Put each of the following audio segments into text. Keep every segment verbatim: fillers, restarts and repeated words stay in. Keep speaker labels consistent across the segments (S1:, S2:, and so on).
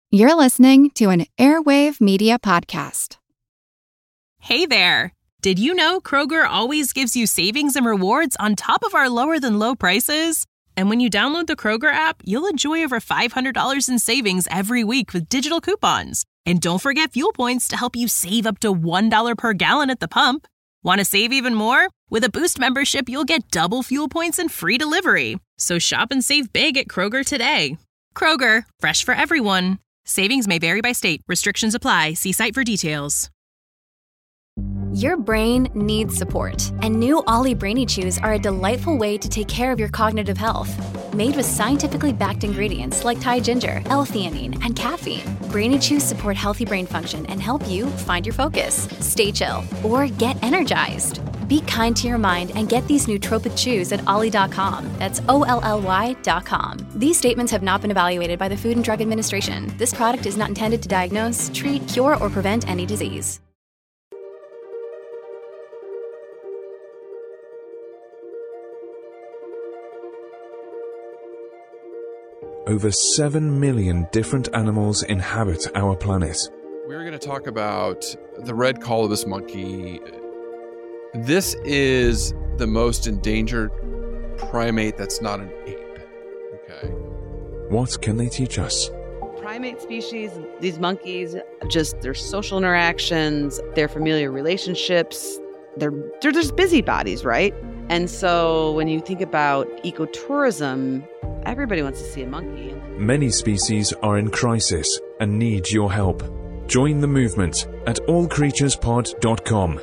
S1: You're listening to an Airwave Media Podcast.
S2: Hey there! Did you know Kroger always gives you savings and rewards on top of our lower-than-low prices? And when you download the Kroger app, you'll enjoy over five hundred dollars in savings every week with digital coupons. And don't forget fuel points to help you save up to one dollar per gallon at the pump. Want to save even more? With a Boost membership, you'll get double fuel points and free delivery. So shop and save big at Kroger today. Kroger, fresh for everyone. Savings may vary by state. Restrictions apply. See site for details.
S3: Your brain needs support, and new Ollie Brainy Chews are a delightful way to take care of your cognitive health. Made with scientifically backed ingredients like Thai ginger, L-theanine, and caffeine, Brainy Chews support healthy brain function and help you find your focus, stay chill, or get energized. Be kind to your mind and get these nootropic chews at ollie dot com. That's O L L Y dot com. These statements have not been evaluated by the Food and Drug Administration. This product is not intended to diagnose, treat, cure, or prevent any disease.
S4: Over seven million different animals inhabit our planet.
S5: We're going to talk about the red colobus monkey. This is the most endangered primate that's not an ape. Okay.
S4: What can they teach us?
S6: Primate species, these monkeys, just their social interactions, their familiar relationships, they're, they're just busybodies, right? And so when you think about ecotourism, everybody wants to see a monkey.
S4: Many species are in crisis and need your help. Join the movement at all creatures pod dot com.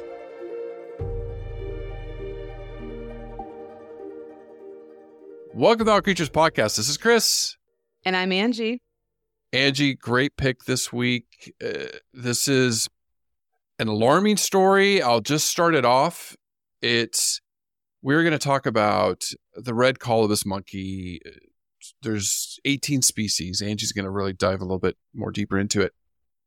S5: Welcome to All Creatures Podcast. This is Chris.
S6: And I'm Angie.
S5: Angie, great pick this week. Uh, this is an alarming story. I'll just start it off. It's We're going to talk about the red colobus monkey. There's eighteen species. Angie's going to really dive a little bit more deeper into it.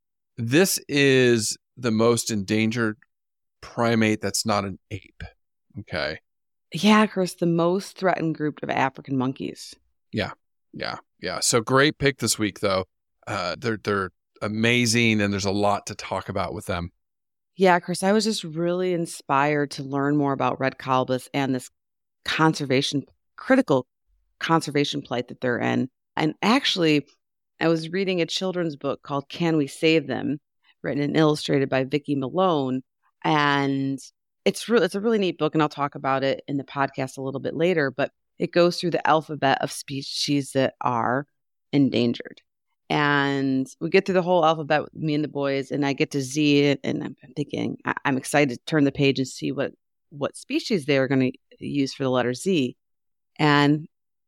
S5: This is the most endangered primate that's not an ape. Okay.
S6: Yeah, Chris, the most threatened group of African monkeys.
S5: Yeah, yeah, yeah. So great pick this week, though. Uh, they're they're amazing, and there's a lot to talk about with them.
S6: Yeah, Chris, I was just really inspired to learn more about red colobus and this conservation, critical conservation plight that they're in. And actually, I was reading a children's book called Can We Save Them, written and illustrated by Vicki Malone. And it's, re- it's a really neat book, and I'll talk about it in the podcast a little bit later. But it goes through the alphabet of species that are endangered. And we get through the whole alphabet with me and the boys, and I get to Z, and I'm thinking, I'm excited to turn the page and see what, what species they are going to use for the letter Z. And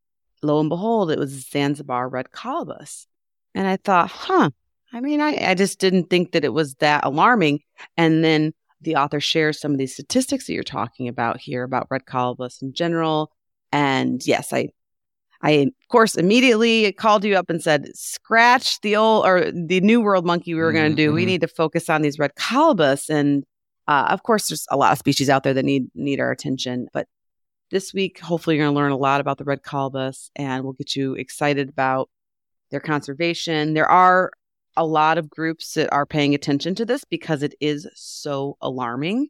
S6: lo and behold, it was Zanzibar red colobus. And I thought, huh, I mean, I, I just didn't think that it was that alarming. And then the author shares some of these statistics that you're talking about here about red colobus in general. And yes, I I, of course, immediately called you up and said, scratch the old or the New World monkey we were going to do. Mm-hmm. We need to focus on these red colobus. And uh, of course, there's a lot of species out there that need need our attention. But this week, hopefully, you're going to learn a lot about the red colobus, and we'll get you excited about their conservation. There are a lot of groups that are paying attention to this because it is so alarming.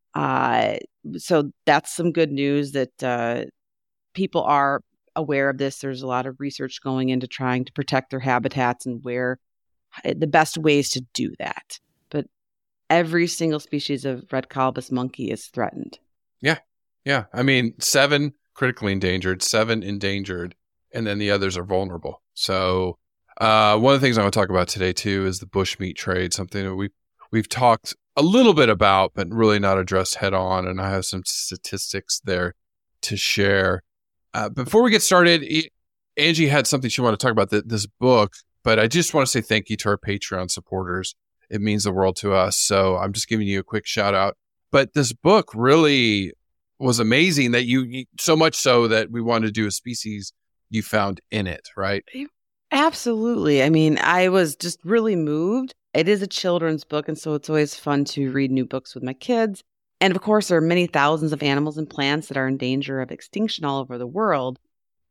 S6: Uh, so that's some good news that uh, people are aware of this. There's a lot of research going into trying to protect their habitats and where the best ways to do that. But every single species of red colobus monkey is threatened.
S5: Yeah. Yeah. I mean, seven critically endangered, seven endangered, and then the others are vulnerable. So uh, one of the things I want to talk about today, too, is the bushmeat trade, something that we've, we've talked a little bit about, but really not addressed head on. And I have some statistics there to share. Uh, before we get started, Angie had something she wanted to talk about, the, this book, but I just want to say thank you to our Patreon supporters. It means the world to us. So I'm just giving you a quick shout out. But this book really was amazing, that you, so much so that we wanted to do a species you found in it, right?
S6: Absolutely. I mean, I was just really moved. It is a children's book, and so it's always fun to read new books with my kids. And of course, there are many thousands of animals and plants that are in danger of extinction all over the world.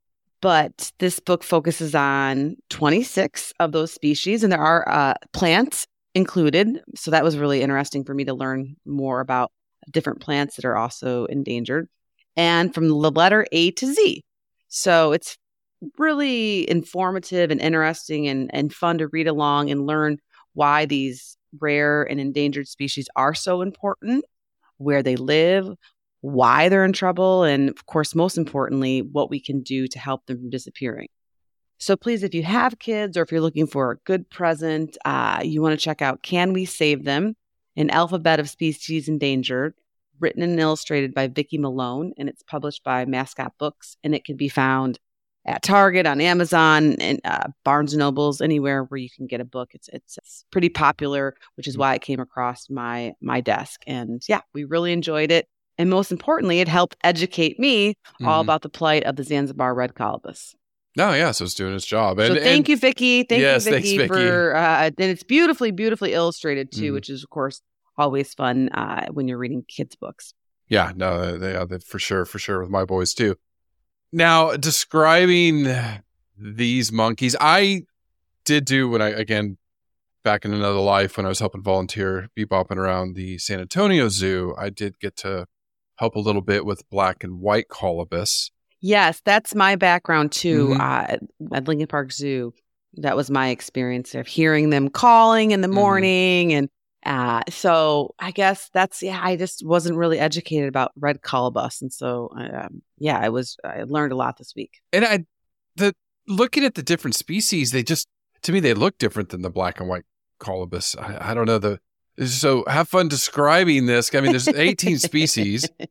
S6: But this book focuses on twenty-six of those species, and there are uh, plants included. So that was really interesting for me to learn more about different plants that are also endangered, and from the letter A to Z. So it's really informative and interesting and, and fun to read along and learn why these rare and endangered species are so important, where they live, why they're in trouble, and of course, most importantly, what we can do to help them from disappearing. So please, if you have kids or if you're looking for a good present, uh, you want to check out Can We Save Them? An Alphabet of Species Endangered, written and illustrated by Vicki Malone, and it's published by Mascot Books, and it can be found at Target, on Amazon, and uh, Barnes and Nobles, anywhere where you can get a book. It's, it's it's pretty popular, which is why it came across my my desk. And yeah, we really enjoyed it. And most importantly, it helped educate me mm-hmm. all about the plight of the Zanzibar red colobus.
S5: No, yeah, so it's doing its job. And,
S6: so thank
S5: and,
S6: you, Vicki. Thank
S5: yes,
S6: you, Vicki,
S5: thanks, Vicki.
S6: for uh, and it's beautifully, beautifully illustrated too,
S5: mm-hmm.
S6: which is of course always fun uh, when you're reading kids' books.
S5: Yeah, no, they are for sure, for sure with my boys too. Now, describing these monkeys, I did do when I, again, back in another life when I was helping volunteer, bebopping around the San Antonio Zoo, I did get to help a little bit with black and white colobus.
S6: Yes, that's my background too.
S5: Mm-hmm.
S6: Uh, at Lincoln Park Zoo, that was my experience of hearing them calling in the morning. Mm-hmm. And uh, so I guess that's, yeah, I just wasn't really educated about red colobus. And so, um, yeah, I was, I learned a lot this week.
S5: And I, the looking at the different species, they just, to me, they look different than the black and white colobus. I, I don't know. the So have fun describing this. I mean, there's eighteen species. Uh,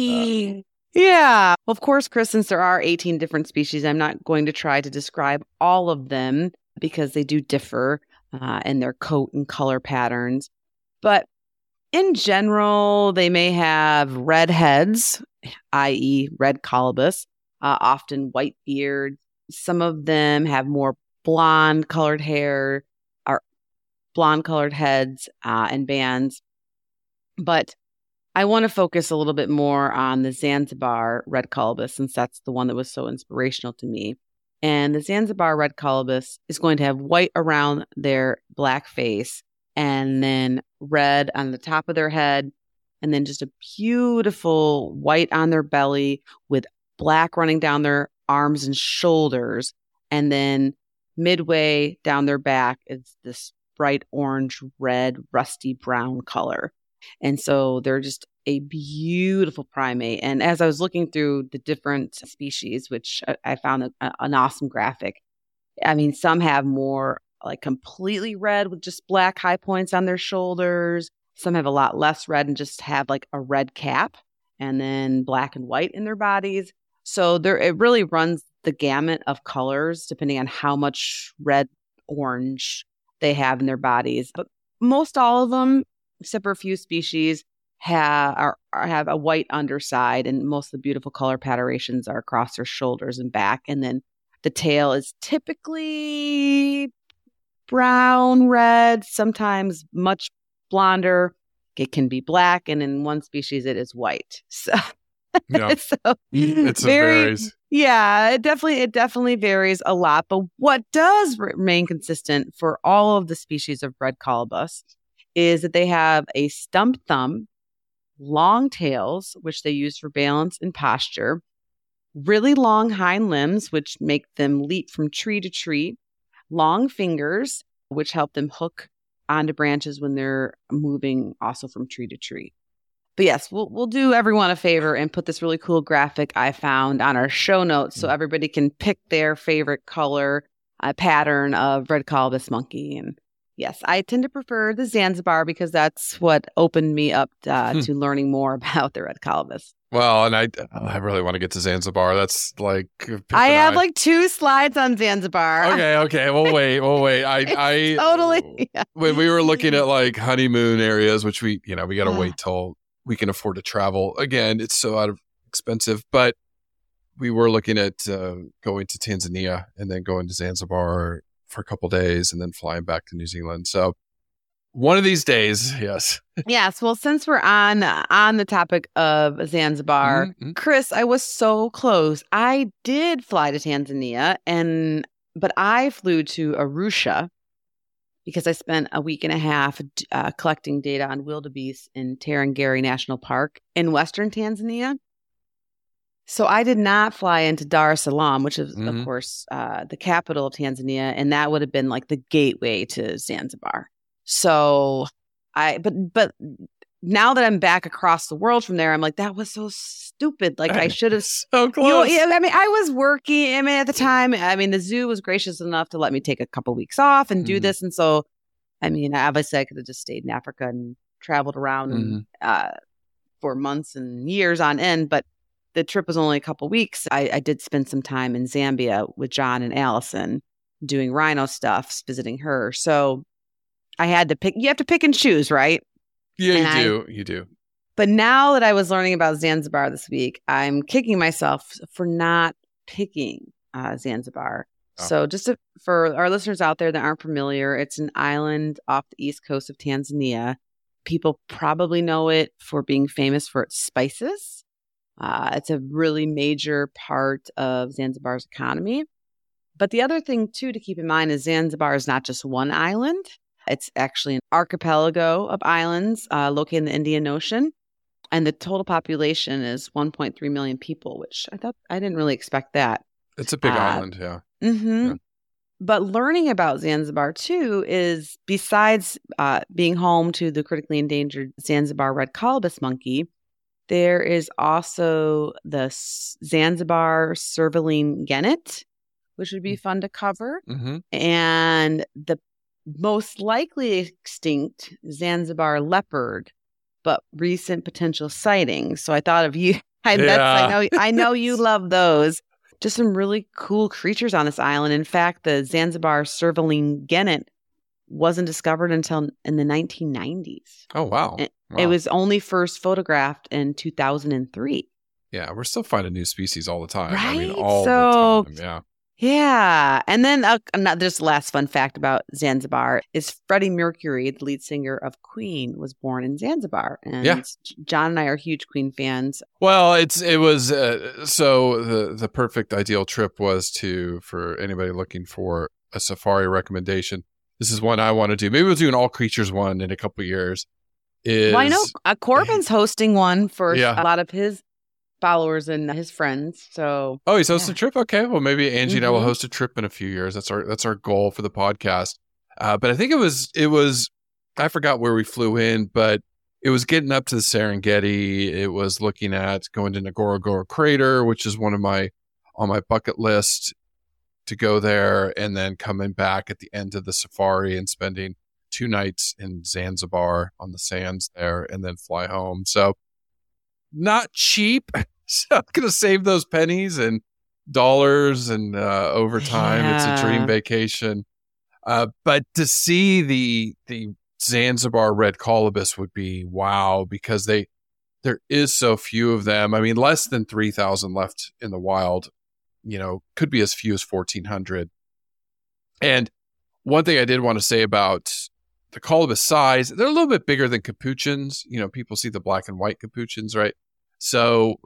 S6: yeah. Well, of course, Chris, since there are eighteen different species, I'm not going to try to describe all of them because they do differ uh, in their coat and color patterns. But in general, they may have red heads, that is red colobus, uh, often white beard. Some of them have more blonde colored hair, or blonde colored heads uh, and bands. But I want to focus a little bit more on the Zanzibar red colobus, since that's the one that was so inspirational to me. And the Zanzibar red colobus is going to have white around their black face, and then red on the top of their head, and then just a beautiful white on their belly with black running down their arms and shoulders. And then midway down their back is this bright orange, red, rusty brown color. And so they're just a beautiful primate. And as I was looking through the different species, which I found a, an awesome graphic, I mean, some have more like completely red with just black high points on their shoulders. Some have a lot less red and just have like a red cap, and then black and white in their bodies. So there, it really runs the gamut of colors depending on how much red, orange they have in their bodies. But most all of them, except for a few species, have are, are have a white underside, and most of the beautiful color patternations are across their shoulders and back. And then the tail is typically brown, red, sometimes much blonder. It can be black, and in one species it is white. So,
S5: yeah.
S6: so
S5: it's
S6: very,
S5: it varies.
S6: Yeah, it definitely it definitely varies a lot. But what does remain consistent for all of the species of red colobus is that they have a stumped thumb, long tails, which they use for balance and posture, really long hind limbs, which make them leap from tree to tree, long fingers, which help them hook onto branches when they're moving also from tree to tree. But yes, we'll we'll do everyone a favor and put this really cool graphic I found on our show notes so everybody can pick their favorite color uh, pattern of red colobus monkey. And yes, I tend to prefer the Zanzibar because that's what opened me up uh, to learning more about the red colobus.
S5: Well, and I, I really want to get to Zanzibar. That's like
S6: I have I. like two slides on Zanzibar.
S5: Okay, okay. We'll wait. We'll wait. I, I
S6: totally. Yeah.
S5: When we were looking at like honeymoon areas, which we, you know, we got to wait till we can afford to travel. Again, it's so out of expensive, but we were looking at uh, going to Tanzania and then going to Zanzibar for a couple days and then flying back to New Zealand. So One of these days, yes.
S6: Yes. Well, since we're on on the topic of Zanzibar,
S5: Mm-hmm.
S6: Chris, I was so close. I did fly to Tanzania, and but I flew to Arusha because I spent a week and a half uh, collecting data on wildebeest in Tarangire National Park in Western Tanzania. So I did not fly into Dar es Salaam, which is,
S5: Mhm.
S6: of course, uh, the capital of Tanzania, and that would have been like the gateway to Zanzibar. So I, but but now that I'm back across the world from there, I'm like, that was so stupid. Like I should have.
S5: So
S6: You
S5: close.
S6: know, yeah, I mean, I was working. I mean, at the time, I mean, the zoo was gracious enough to let me take a couple weeks off and do
S5: Mhm.
S6: this, and so, I mean, obviously, I could have just stayed in Africa and traveled around and,
S5: Mm-hmm.
S6: uh, for months and years on end. But the trip was only a couple weeks. I, I did spend some time in Zambia with John and Allison doing rhino stuff, visiting her. So I had to pick. You have to pick and choose, right?
S5: Yeah,
S6: And
S5: you
S6: I-
S5: do. You do.
S6: But now that I was learning about Zanzibar this week, I'm kicking myself for not picking uh, Zanzibar.
S5: Oh.
S6: So just to, for our listeners out there that aren't familiar, it's an island off the east coast of Tanzania. People probably know it for being famous for its spices. Uh, it's a really major part of Zanzibar's economy. But the other thing, too, to keep in mind is Zanzibar is not just one island. It's actually an archipelago of islands uh, located in the Indian Ocean. And the total population is one point three million people, which I thought I didn't really expect that.
S5: It's a big
S6: Uh,
S5: island, yeah.
S6: Mm-hmm.
S5: Yeah.
S6: But learning about Zanzibar, too, is besides uh, being home to the critically endangered Zanzibar red colobus monkey, there is also the S- Zanzibar servaline genet, which would be fun to cover,
S5: Mm-hmm.
S6: and the most likely extinct Zanzibar leopard, but recent potential sightings. So I thought of you. I, that's, I
S5: Yeah.
S6: know I know you love those. Just some really cool creatures on this island. In fact, the Zanzibar servaline genet wasn't discovered until in the nineteen nineties.
S5: Oh, wow.
S6: It,
S5: Wow.
S6: it was only first photographed in two thousand three.
S5: Yeah, we're still finding new species all the time. I mean,
S6: Right?
S5: all
S6: So-
S5: the time. Yeah.
S6: Yeah. And then uh, another just last fun fact about Zanzibar is Freddie Mercury, the lead singer of Queen, was born in Zanzibar. And
S5: Yeah.
S6: John and I are huge Queen fans.
S5: Well, it's it was uh, so the the perfect ideal trip was to for anybody looking for a safari recommendation. This is one I want to do. Maybe we'll do an all creatures one in a couple of years. Is
S6: Well, I know uh, Corbin's hosting one for
S5: Yeah.
S6: a lot of his followers and his friends. So
S5: Oh, he's hosting
S6: Yeah.
S5: a trip. Okay, well, maybe Angie and I will
S6: Mhm.
S5: host a trip in a few years. That's our that's our goal for the podcast. Uh, but I think it was it was I forgot where we flew in, but it was getting up to the Serengeti. It was looking at going to Ngorongoro Crater, which is one of my on my bucket list to go there, and then coming back at the end of the safari and spending two nights in Zanzibar on the sands there, and then fly home. So not cheap. So I'm gonna save those pennies and dollars and uh, over time. It's a dream
S6: Yeah.
S5: vacation. Uh, but to see the the Zanzibar red colobus would be wow, because they there is so few of them. I mean, less than three thousand left in the wild. You know, could be as few as fourteen hundred. And one thing I did want to say about the colobus size, they're a little bit bigger than capuchins. You know, people see the black and white capuchins, right? So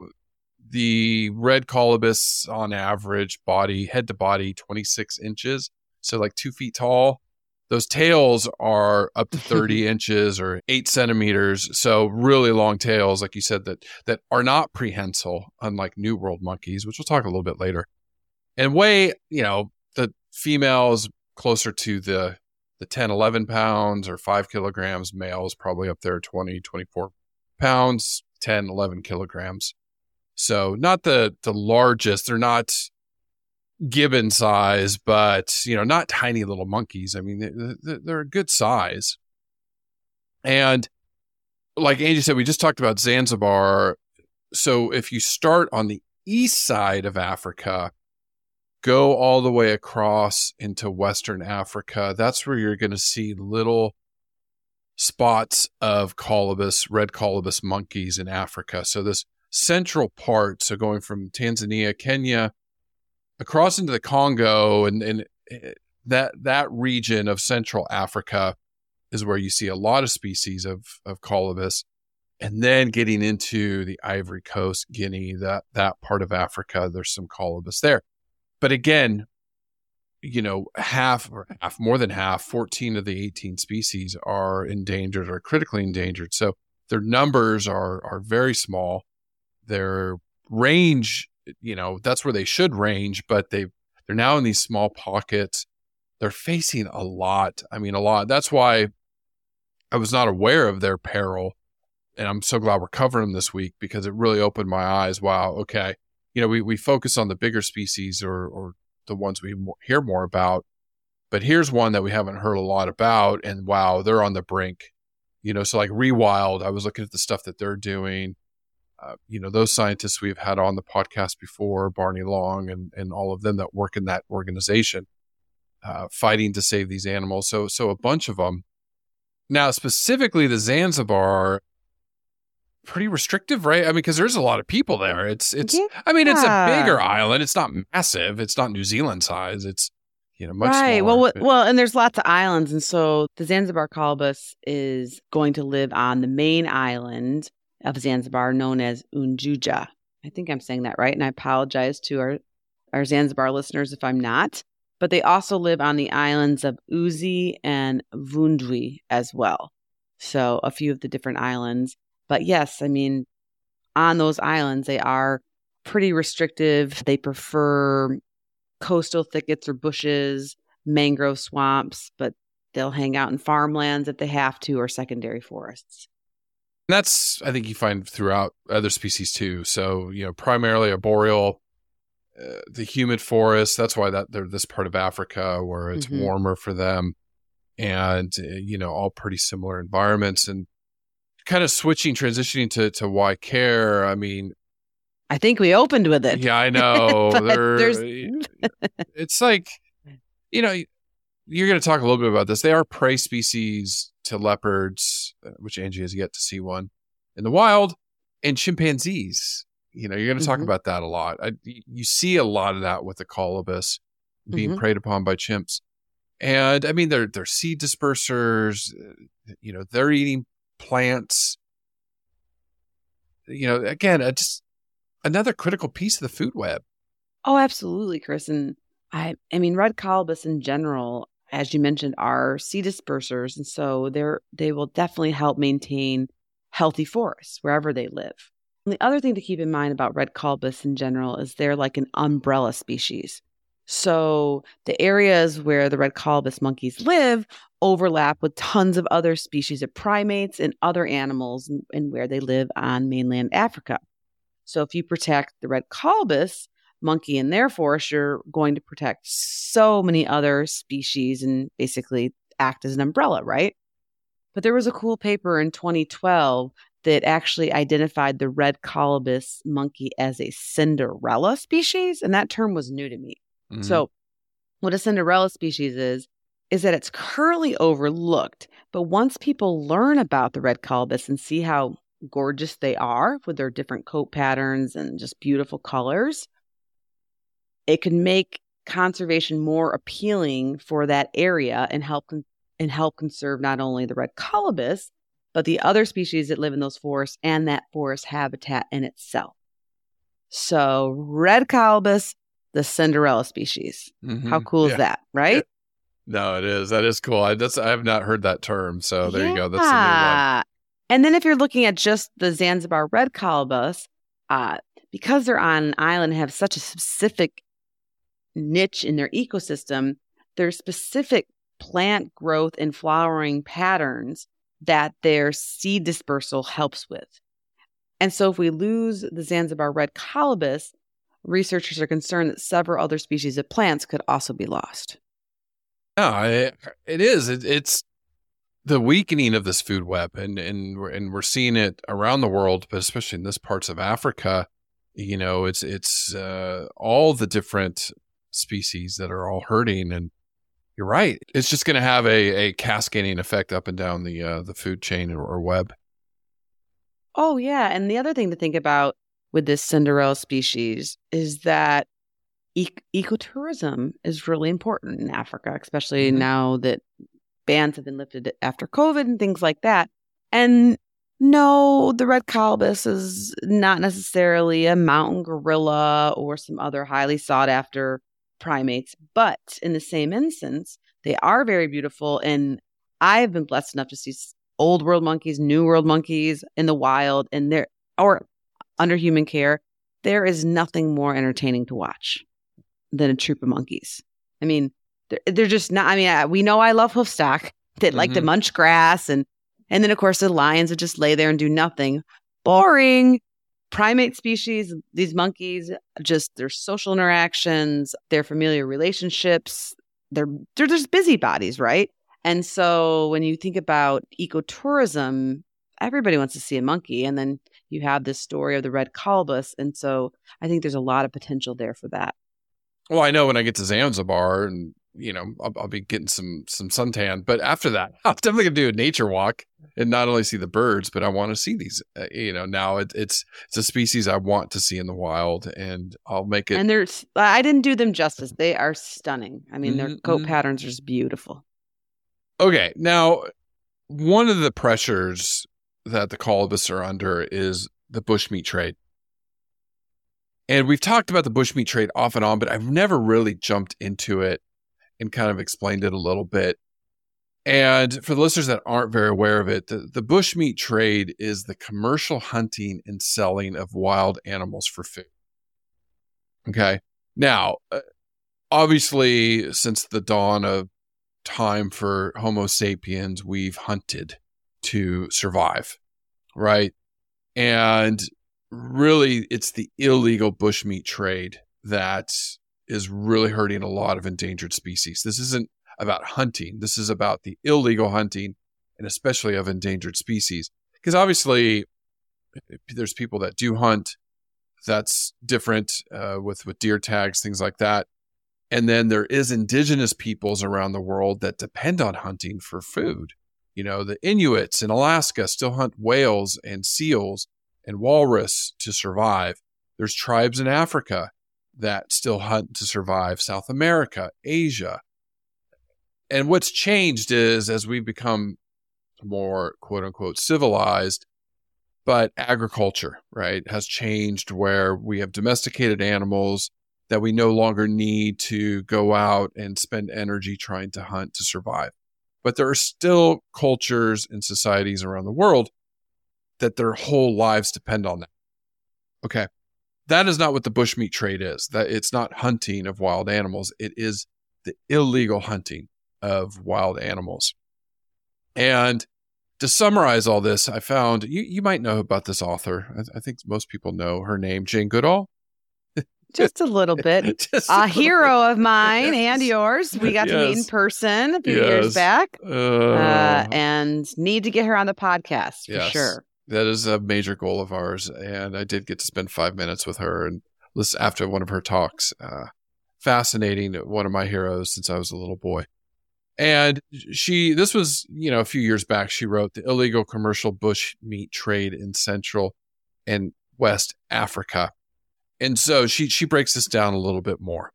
S5: the red colobus on average body, head to body, twenty-six inches. So like two feet tall. Those tails are up to thirty inches or eight centimeters. So really long tails, like you said, that that are not prehensile, unlike New World monkeys, which we'll talk a little bit later. And weigh, you know, the female is closer to the the ten, eleven pounds or five kilograms. Male is probably up there twenty, twenty-four pounds, ten, eleven kilograms. So not the the largest. They're not gibbon size, but, you know, not tiny little monkeys. I mean, they, they're a good size. And like Angie said, we just talked about Zanzibar. So if you start on the east side of Africa, go all the way across into Western Africa, that's where you're going to see little spots of colobus, red colobus monkeys in Africa. So this central part, so going from Tanzania, Kenya, across into the Congo and, and that that region of Central Africa is where you see a lot of species of, of colobus. And then getting into the Ivory Coast, Guinea, that, that part of Africa, there's some colobus there. But again, you know, half or half, more than half, fourteen of the eighteen species are endangered or critically endangered. So their numbers are are very small. Their range, you know, that's where they should range, but they they're now in these small pockets. They're facing a lot. I mean, a lot. That's why I was not aware of their peril. And I'm so glad we're covering them this week, because it really opened my eyes. Wow. Okay. You know, we, we focus on the bigger species or, or the ones we hear more about, but here's one that we haven't heard a lot about, and wow, they're on the brink. You know, so like Rewild, I was looking at the stuff that they're doing. Uh, you know, those scientists we've had on the podcast before, Barney Long and, and all of them that work in that organization, uh, fighting to save these animals. So, so a bunch of them. Now, specifically the Zanzibar, pretty restrictive, right? I mean, because there's a lot of people there. It's, it's, yeah. I mean, it's a bigger island. It's not massive. It's not New Zealand size. It's, you know, much
S6: right.
S5: smaller.
S6: Well, what, well, and there's lots of islands. And so the Zanzibar colobus is going to live on the main island of Zanzibar known as Unguja. I think I'm saying that right. And I apologize to our, our Zanzibar listeners if I'm not. But they also live on the islands of Uzi and Vundwi as well. So a few of the different islands. But yes, I mean, on those islands, they are pretty restrictive. They prefer coastal thickets or bushes, mangrove swamps, but they'll hang out in farmlands if they have to, or secondary forests.
S5: And that's, I think you find throughout other species too. So, you know, primarily arboreal, uh, the humid forest. That's why that they're this part of Africa where it's mm-hmm. warmer for them, and, uh, you know, all pretty similar environments. And kind of switching, transitioning to, to why care. I mean,
S6: I think we opened with it.
S5: Yeah, I know. It's like, you know, you're going to talk a little bit about this. They are prey species to leopards, which Angie has yet to see one in the wild, and chimpanzees. You know, you're going to talk mm-hmm. about that a lot. I, you see a lot of that with the colobus being mm-hmm. preyed upon by chimps. And I mean, they're, they're seed dispersers. You know, they're eating plants. You know, again, uh, just another critical piece of the food web.
S6: Oh, absolutely, Chris. And I, I mean, red colobus in general, as you mentioned, are seed dispersers, and so they're they will definitely help maintain healthy forests wherever they live. And the other thing to keep in mind about red colobus in general is they're like an umbrella species. So the areas where the red colobus monkeys live overlap with tons of other species of primates and other animals and, and where they live on mainland Africa. So if you protect the red colobus monkey in their forest, you're going to protect so many other species and basically act as an umbrella, right? But there was a cool paper in twenty twelve that actually identified the red colobus monkey as a Cinderella species, and that term was new to me. Mm-hmm. So what a Cinderella species is, is that it's currently overlooked. But once people learn about the red colobus and see how gorgeous they are with their different coat patterns and just beautiful colors, it can make conservation more appealing for that area and help con- and help conserve not only the red colobus, but the other species that live in those forests and that forest habitat in itself. So red colobus, the Cinderella species. Mm-hmm. How cool yeah. is that, right? Yeah.
S5: No, it is. That is cool. I, that's, I have not heard that term. So there yeah. you go. That's the new one.
S6: And then if you're looking at just the Zanzibar red colobus, uh, because they're on an island and have such a specific niche in their ecosystem, there's specific plant growth and flowering patterns that their seed dispersal helps with. And so if we lose the Zanzibar red colobus, researchers are concerned that several other species of plants could also be lost.
S5: No, it, it is. It, it's the weakening of this food web, and and we're, and we're seeing it around the world, but especially in this parts of Africa. You know, it's it's uh, all the different species that are all hurting, and you're right. It's just going to have a, a cascading effect up and down the uh, the food chain or, or web.
S6: Oh yeah, and the other thing to think about with this Cinderella species is that e- ecotourism is really important in Africa, especially mm-hmm. now that bans have been lifted after COVID and things like that. And no, the red colobus is not necessarily a mountain gorilla or some other highly sought after primates, but in the same instance, they are very beautiful. And I've been blessed enough to see old world monkeys, new world monkeys in the wild, and they're or under human care. There is nothing more entertaining to watch than a troop of monkeys. I mean, they're, they're just not. I mean, I, we know I love hoofstock that mm-hmm. like to munch grass, and and then of course the lions would just lay there and do nothing. Boring. Primate species, these monkeys, just their social interactions, their familiar relationships, they're they're just busybodies, right? And so when you think about ecotourism, everybody wants to see a monkey. And then you have this story of the red colobus. And so I think there's a lot of potential there for that.
S5: Well, I know when I get to Zanzibar and, you know, I'll, I'll be getting some some suntan. But after that, I'm definitely going to do a nature walk and not only see the birds, but I want to see these. Uh, you know, now it, it's it's a species I want to see in the wild, and I'll make it.
S6: And there's, I didn't do them justice. They are stunning. I mean,
S5: mm-hmm.
S6: their coat patterns are just beautiful.
S5: Okay, now one of the pressures that the colobus are under is the bushmeat trade. And we've talked about the bushmeat trade off and on, but I've never really jumped into it and kind of explained it a little bit. And for the listeners that aren't very aware of it, the, the bushmeat trade is the commercial hunting and selling of wild animals for food. Okay. Now, obviously, since the dawn of time for Homo sapiens, we've hunted to survive, right? And really, it's the illegal bushmeat trade that is really hurting a lot of endangered species. This isn't about hunting. This is about the illegal hunting, and especially of endangered species. Because obviously, there's people that do hunt. That's different uh, with, with deer tags, things like that. And then there is indigenous peoples around the world that depend on hunting for food. You know, the Inuits in Alaska still hunt whales and seals and walrus to survive. There's tribes in Africa that still hunt to survive. South America, Asia. And what's changed is as we become more quote unquote civilized, but agriculture, right, has changed where we have domesticated animals that we no longer need to go out and spend energy trying to hunt to survive. But there are still cultures and societies around the world that their whole lives depend on that. Okay. That is not what the bushmeat trade is. That it's not hunting of wild animals. It is the illegal hunting of wild animals. And to summarize all this, I found, you, you might know about this author. I, I think most people know her name, Jane Goodall.
S6: Just a little bit. a, a hero bit. of mine and yours. We got yes. to meet in person a few yes. years back. Uh, uh, and need to get her on the podcast for yes. sure.
S5: That is a major goal of ours. And I did get to spend five minutes with her and listen after one of her talks. Uh, fascinating. One of my heroes since I was a little boy. And she, this was, you know, a few years back, she wrote The Illegal Commercial Bush Meat Trade in Central and West Africa. And so she, she breaks this down a little bit more.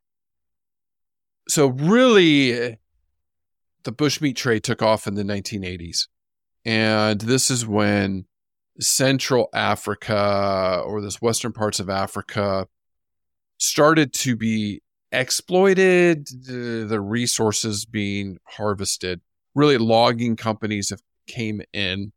S5: So really, the bushmeat trade took off in the nineteen eighties. And this is when Central Africa, or this western parts of Africa, started to be exploited, the, the resources being harvested. Really, logging companies have came in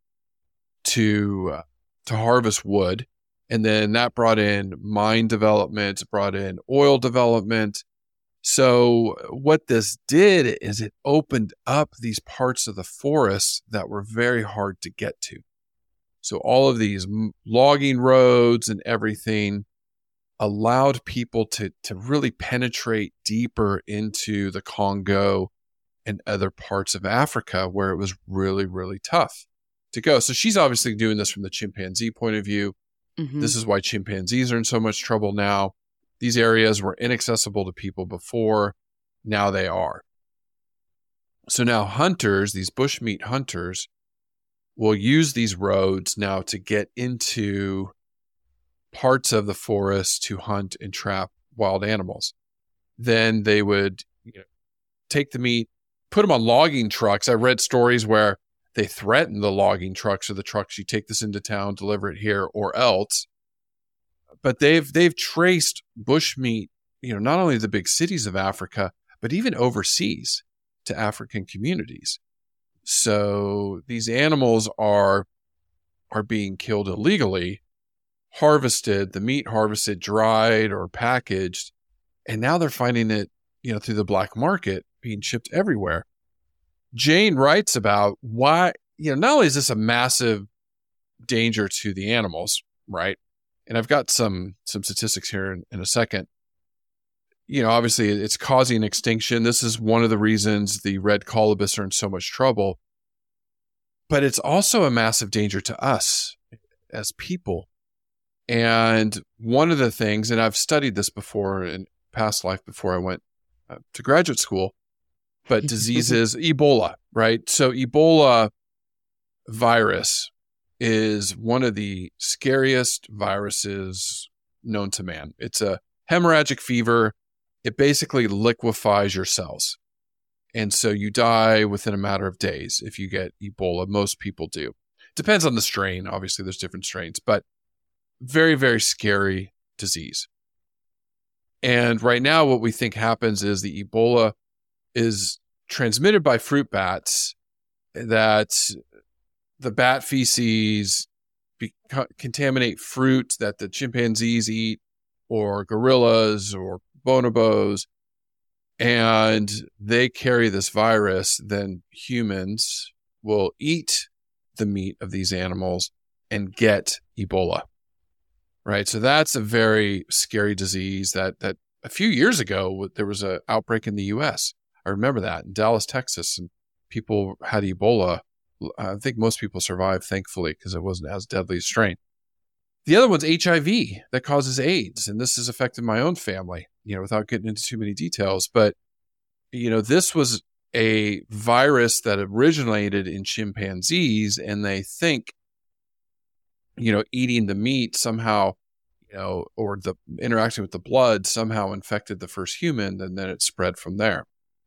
S5: to uh, to harvest wood, and then that brought in mine development, brought in oil development. So what this did is it opened up these parts of the forests that were very hard to get to. So all of these m- logging roads and everything allowed people to, to really penetrate deeper into the Congo and other parts of Africa where it was really, really tough to go. So she's obviously doing this from the chimpanzee point of view. Mm-hmm. This is why chimpanzees are in so much trouble now. These areas were inaccessible to people before. Now they are. So now hunters, these bushmeat hunters, will use these roads now to get into parts of the forest to hunt and trap wild animals. Then they would, you know, take the meat, put them on logging trucks. I read stories where they threaten the logging trucks or the trucks, you take this into town, deliver it here or else. But they've they've traced bushmeat, you know, not only the big cities of Africa, but even overseas to African communities. So these animals are are being killed illegally, harvested, the meat harvested, dried or packaged, and now they're finding it, you know, through the black market being shipped everywhere. Jane writes about why, you know, not only is this a massive danger to the animals, right? And I've got some some statistics here in, in a second. You know, obviously it's causing extinction. This is one of the reasons the red colobus are in so much trouble. But it's also a massive danger to us as people. And one of the things, and I've studied this before in past life before I went uh, to graduate school, but diseases, Ebola, right? So Ebola virus is one of the scariest viruses known to man. It's a hemorrhagic fever. It basically liquefies your cells. And so you die within a matter of days if you get Ebola. Most people do. Depends on the strain. Obviously, there's different strains, but very, very scary disease. And right now, what we think happens is the Ebola is transmitted by fruit bats, that the bat feces be- contaminate fruit that the chimpanzees eat, or gorillas, or bonobos, and they carry this virus. Then humans will eat the meat of these animals and get Ebola, right? So that's a very scary disease that, that a few years ago, there was an outbreak in the U S. I remember that in Dallas, Texas, and people had Ebola. I think most people survived, thankfully, because it wasn't as deadly a strain. The other one's H I V that causes AIDS, and this has affected my own family, you know, without getting into too many details. But, you know, this was a virus that originated in chimpanzees, and they think, you know, eating the meat somehow, you know, or the interacting with the blood somehow infected the first human, and then it spread from there.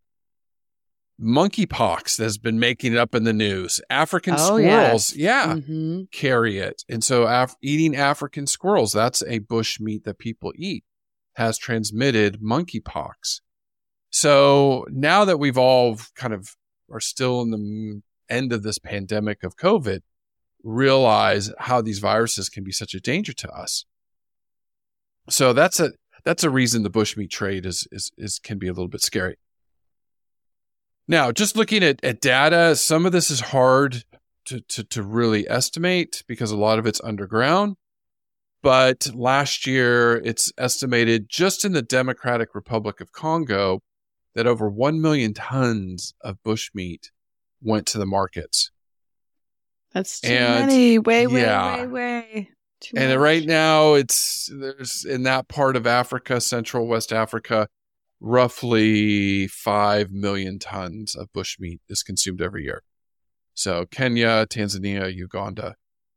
S5: Monkeypox has been making it up in the news. African
S6: Oh,
S5: squirrels,
S6: yes.
S5: yeah,
S6: Mm-hmm.
S5: carry it. And so af- eating African squirrels, that's a bush meat that people eat, has transmitted monkeypox. So now that we've all kind of are still in the end of this pandemic of COVID, realize how these viruses can be such a danger to us. So that's a that's a reason the bushmeat trade is is is can be a little bit scary. Now, just looking at, at data, some of this is hard to, to, to really estimate because a lot of it's underground. But last year, it's estimated just in the Democratic Republic of Congo that over one million tons of bushmeat went to the markets.
S6: That's too
S5: And,
S6: many. Way, way,
S5: yeah.
S6: way, way. Too
S5: And
S6: much.
S5: right now, it's there's in that part of Africa, Central West Africa, roughly five million tons of bushmeat is consumed every year. So Kenya, Tanzania, Uganda.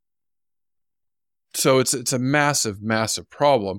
S5: So it's it's a massive, massive problem.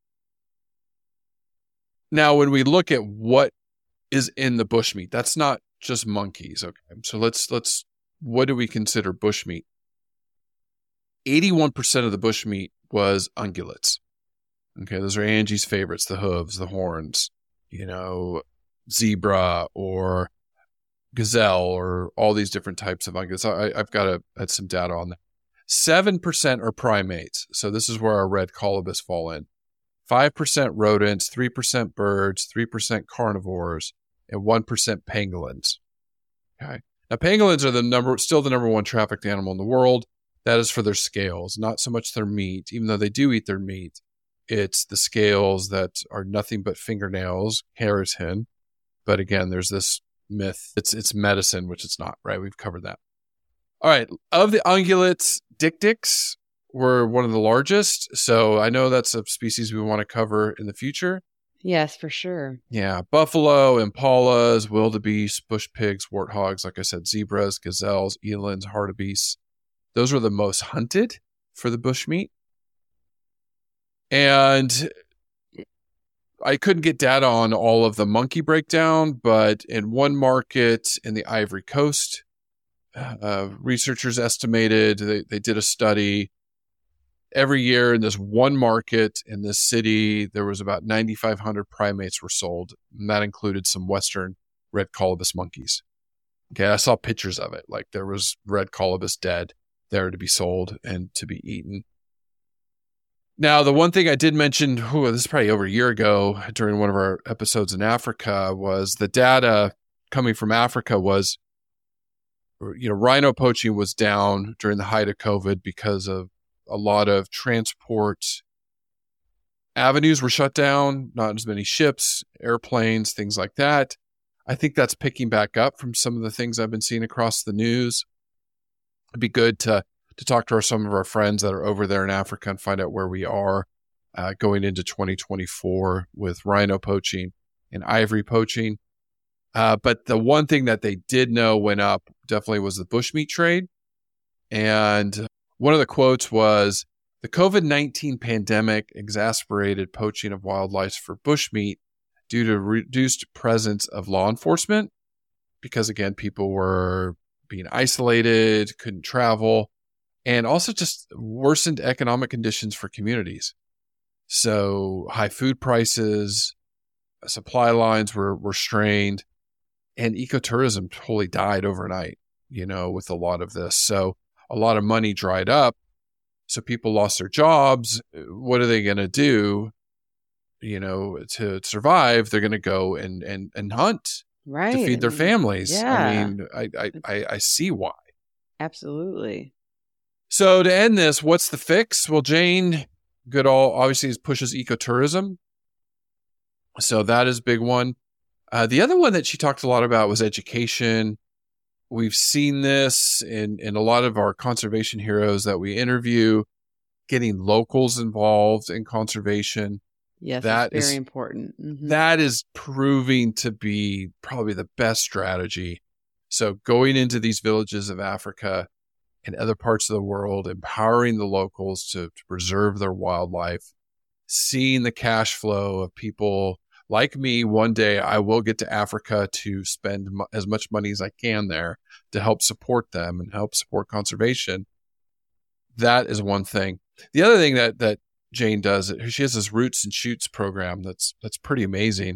S5: Now, when we look at what is in the bushmeat, that's not just monkeys. Okay, so let's let's what do we consider bushmeat? eighty-one percent of the bushmeat was ungulates. Okay, those are Angie's favorites: the hooves, the horns, you know, zebra or gazelle, or all these different types of ungulates. I, I've got a, had some data on that. seven percent are primates. So this is where our red colobus fall in. five percent rodents, three percent birds, three percent carnivores, and one percent pangolins. Okay. Now, pangolins are the number, still the number one trafficked animal in the world. That is for their scales, not so much their meat, even though they do eat their meat. It's the scales that are nothing but fingernails, keratin. But again, there's this myth. It's it's medicine, which it's not, right? We've covered that. All right. Of the ungulates, dik-diks were one of the largest. So I know that's a species we want to cover in the future.
S6: Yes, for sure.
S5: Yeah. Buffalo, impalas, wildebeest, bush pigs, warthogs, like I said, zebras, gazelles, elands, hartebeests. Those were the most hunted for the bushmeat. And I couldn't get data on all of the monkey breakdown, but in one market in the Ivory Coast, uh, researchers estimated, they, they did a study. Every year in this one market in this city, there was about ninety-five hundred primates were sold, and that included some Western red colobus monkeys. Okay, I saw pictures of it. Like there was red colobus dead there to be sold and to be eaten. Now, the one thing I did mention, ooh, this is probably over a year ago during one of our episodes in Africa, was the data coming from Africa was, you know, rhino poaching was down during the height of COVID because of a lot of transport avenues were shut down, not as many ships, airplanes, things like that. I think that's picking back up from some of the things I've been seeing across the news. It'd be good to to talk to our, some of our friends that are over there in Africa and find out where we are uh, going into twenty twenty-four with rhino poaching and ivory poaching. Uh, but the one thing that they did know went up definitely was the bushmeat trade. And one of the quotes was, the COVID nineteen pandemic exacerbated poaching of wildlife for bushmeat due to reduced presence of law enforcement, because again, people were being isolated, couldn't travel, and also just worsened economic conditions for communities. So high food prices, supply lines were, were strained, and ecotourism totally died overnight, you know, with a lot of this. So a lot of money dried up. So people lost their jobs. What are they going to do, you know, to survive? They're going to go and, and, and hunt
S6: right.
S5: to feed their families.
S6: Yeah.
S5: I mean, I, I, I, I see why.
S6: Absolutely.
S5: So to end this, what's the fix? Well, Jane Goodall obviously pushes ecotourism. So that is a big one. Uh, the other one that she talked a lot about was education. We've seen this in, in a lot of our conservation heroes that we interview, getting locals involved in conservation.
S6: Yes,
S5: that
S6: that's very
S5: is,
S6: important. Mm-hmm.
S5: That is proving to be probably the best strategy. So going into these villages of Africa and other parts of the world, empowering the locals to, to preserve their wildlife, seeing the cash flow of people like me. One day I will get to Africa to spend m- as much money as I can there to help support them and help support conservation. That is one thing. The other thing that, that Jane does, she has this Roots and Shoots program that's that's pretty amazing.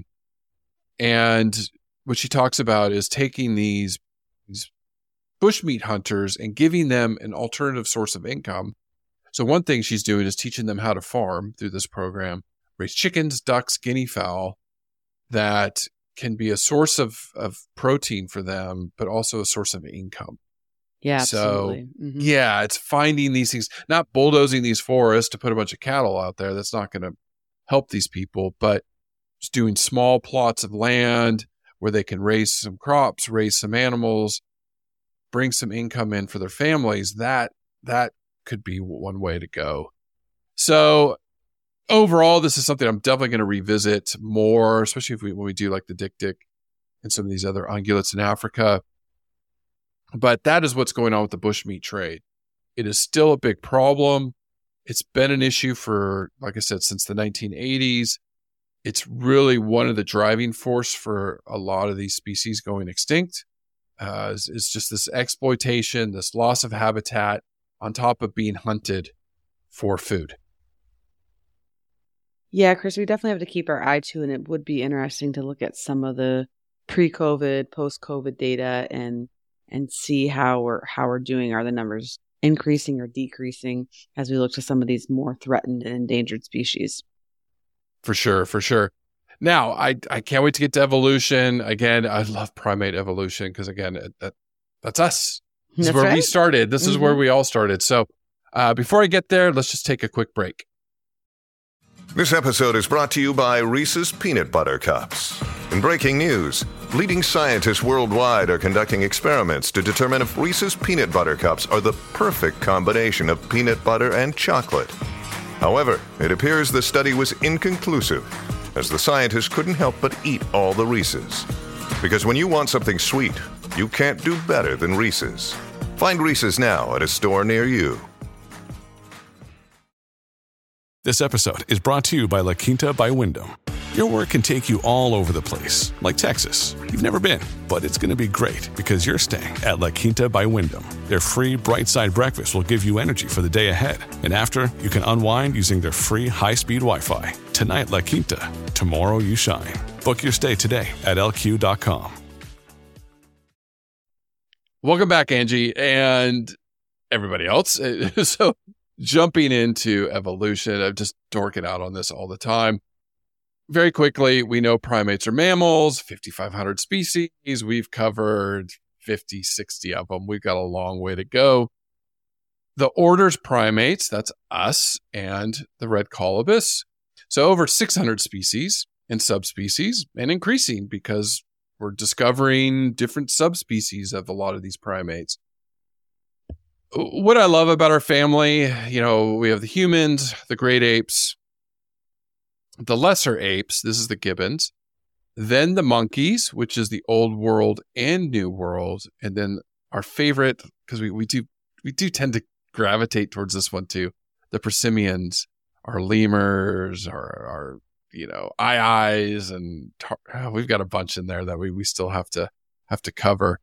S5: And what she talks about is taking these, these bushmeat hunters and giving them an alternative source of income. So one thing she's doing is teaching them how to farm through this program, raise chickens, ducks, guinea fowl, that can be a source of, of protein for them, but also a source of income.
S6: Yeah,
S5: so,
S6: absolutely. Mm-hmm.
S5: Yeah, it's finding these things, not bulldozing these forests to put a bunch of cattle out there. That's not going to help these people, but just doing small plots of land where they can raise some crops, raise some animals, bring some income in for their families. That, that could be one way to go. So overall, this is something I'm definitely going to revisit more, especially if we, when we do like the dik-dik and some of these other ungulates in Africa. But that is what's going on with the bushmeat trade. It is still a big problem. It's been an issue for, like I said, since the nineteen eighties. It's really one of the driving force for a lot of these species going extinct. Uh, it's, it's just this exploitation, this loss of habitat on top of being hunted for food.
S6: Yeah, Chris, we definitely have to keep our eye to, and it would be interesting to look at some of the pre-COVID, post-COVID data and and see how we're how we're doing. Are the numbers increasing or decreasing as we look to some of these more threatened and endangered species?
S5: For sure, for sure. Now, I I can't wait to get to evolution. Again, I love primate evolution because, again, it, that, that's us. This
S6: That's
S5: is where
S6: right.
S5: we started. This
S6: Mm-hmm.
S5: is where we all started. So uh, before I get there, let's just take a quick break.
S7: This episode is brought to you by Reese's Peanut Butter Cups. In breaking news, leading scientists worldwide are conducting experiments to determine if Reese's Peanut Butter Cups are the perfect combination of peanut butter and chocolate. However, it appears the study was inconclusive, as the scientists couldn't help but eat all the Reese's. Because when you want something sweet, you can't do better than Reese's. Find Reese's now at a store near you.
S8: This episode is brought to you by La Quinta by Wyndham. Your work can take you all over the place, like Texas. You've never been, but it's going to be great because you're staying at La Quinta by Wyndham. Their free Bright Side breakfast will give you energy for the day ahead. And after, you can unwind using their free high-speed Wi-Fi. Tonight, La Quinta. Tomorrow, you shine. Book your stay today at L Q dot com.
S5: Welcome back, Angie, and everybody else. So jumping into evolution, I'm just dorking out on this all the time. Very quickly, we know primates are mammals, fifty-five hundred species. We've covered fifty, sixty of them. We've got a long way to go. The order's primates, that's us and the red colobus. So over six hundred species and subspecies, and increasing because we're discovering different subspecies of a lot of these primates. What I love about our family, you know, we have the humans, the great apes, the lesser apes, this is the gibbons, then the monkeys, which is the old world and new world, and then our favorite, because we, we do we do tend to gravitate towards this one too, the prosimians, our lemurs, our, our you know, eye-eyes, and tar- oh, we've got a bunch in there that we, we still have to have to cover.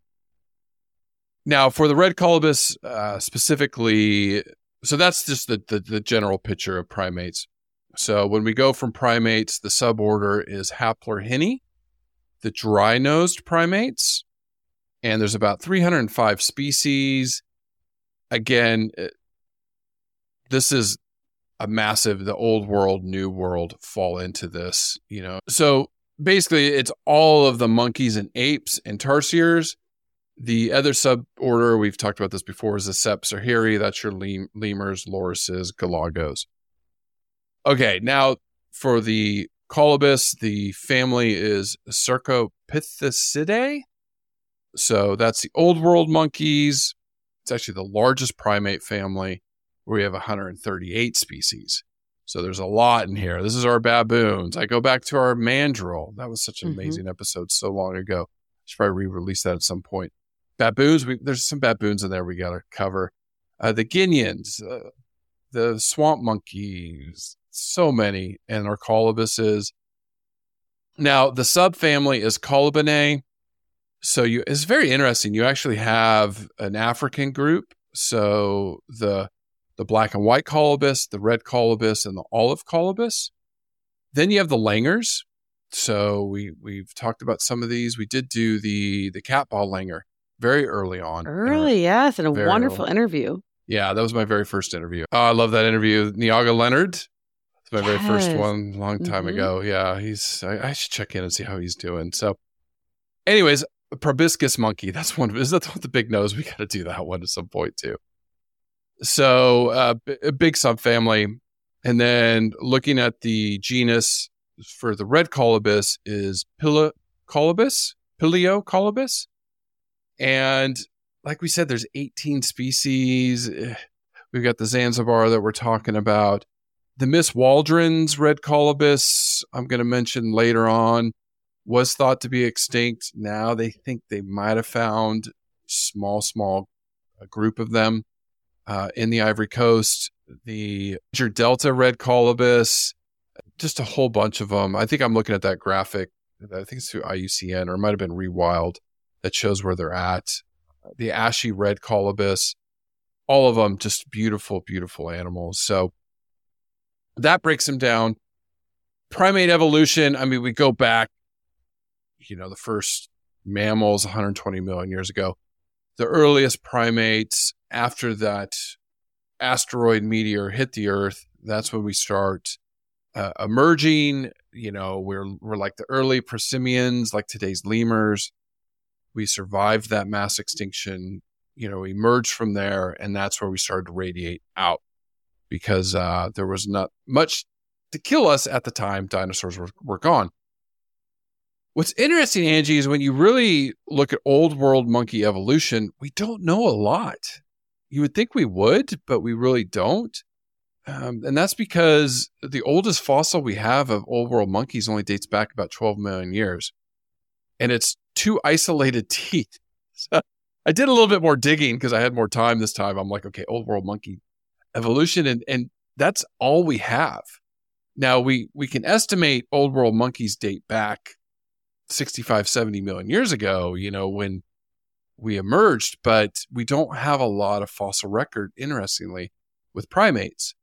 S5: Now, for the red colobus uh, specifically, so that's just the, the the general picture of primates. So when we go from primates, the suborder is Haplorhini, the dry-nosed primates, and there's about three hundred five species. Again, this is a massive, the old world, new world fall into this, you know. So basically, it's all of the monkeys and apes and tarsiers. The other suborder, we've talked about this before, is the Sepsarhiri. That's your lem- lemurs, lorises, galagos. Okay, now for the colobus, the family is Cercopithecidae. So that's the old world monkeys. It's actually the largest primate family, where we have one hundred thirty-eight species. So there's a lot in here. This is our baboons. I go back to our mandrill. That was such an mm-hmm. amazing episode so long ago. I should probably re-release that at some point. Baboons, we, there's some baboons in there we got to cover. Uh, the guineans, uh, the swamp monkeys, so many, and our colubuses. Now, the subfamily is Colobinae. So you, it's very interesting. You actually have an African group. So the the black and white colobus, the red colobus, and the olive colobus. Then you have the langurs. So we, we've talked about some of these. We did do the, the catball langur very early on.
S6: Early, yes, and a wonderful
S5: early.
S6: interview.
S5: Yeah, that was my very first interview. Oh, I love that interview. Niaga Leonard. It's my yes. very first one a long time mm-hmm. ago. Yeah, he's. I, I should check in and see how he's doing. So anyways, proboscis monkey. That's one. Is that the big nose? We got to do that one at some point too. So uh, b- a big subfamily. And then looking at the genus for the red colobus is Pileocolobus, Pileocolobus. And like we said, there's eighteen species. We've got the Zanzibar that we're talking about. The Miss Waldron's red colobus, I'm going to mention later on, was thought to be extinct. Now they think they might have found small, small a group of them uh, in the Ivory Coast. The Niger Delta red colobus, just a whole bunch of them. I think I'm looking at that graphic. I think it's through I U C N, or it might have been Rewild, that shows where they're at. The ashy red colobus, all of them just beautiful, beautiful animals. So that breaks them down. Primate evolution, I mean, we go back, you know, the first mammals one hundred twenty million years ago. The earliest primates after that asteroid meteor hit the Earth, that's when we start uh, emerging. You know, we're we're like the early prosimians, like today's lemurs. We survived that mass extinction, you know, emerged from there, and that's where we started to radiate out because uh, there was not much to kill us at the time. Dinosaurs were, were gone. What's interesting, Angie, is when you really look at old world monkey evolution, we don't know a lot. You would think we would, but we really don't. Um, and that's because the oldest fossil we have of old world monkeys only dates back about twelve million years. And it's two isolated teeth. So I did a little bit more digging because I had more time this time. I'm like, okay, old world monkey evolution. And, and that's all we have. Now, we, we can estimate old world monkeys date back sixty-five, seventy million years ago, you know, when we emerged, but we don't have a lot of fossil record, interestingly, with primates.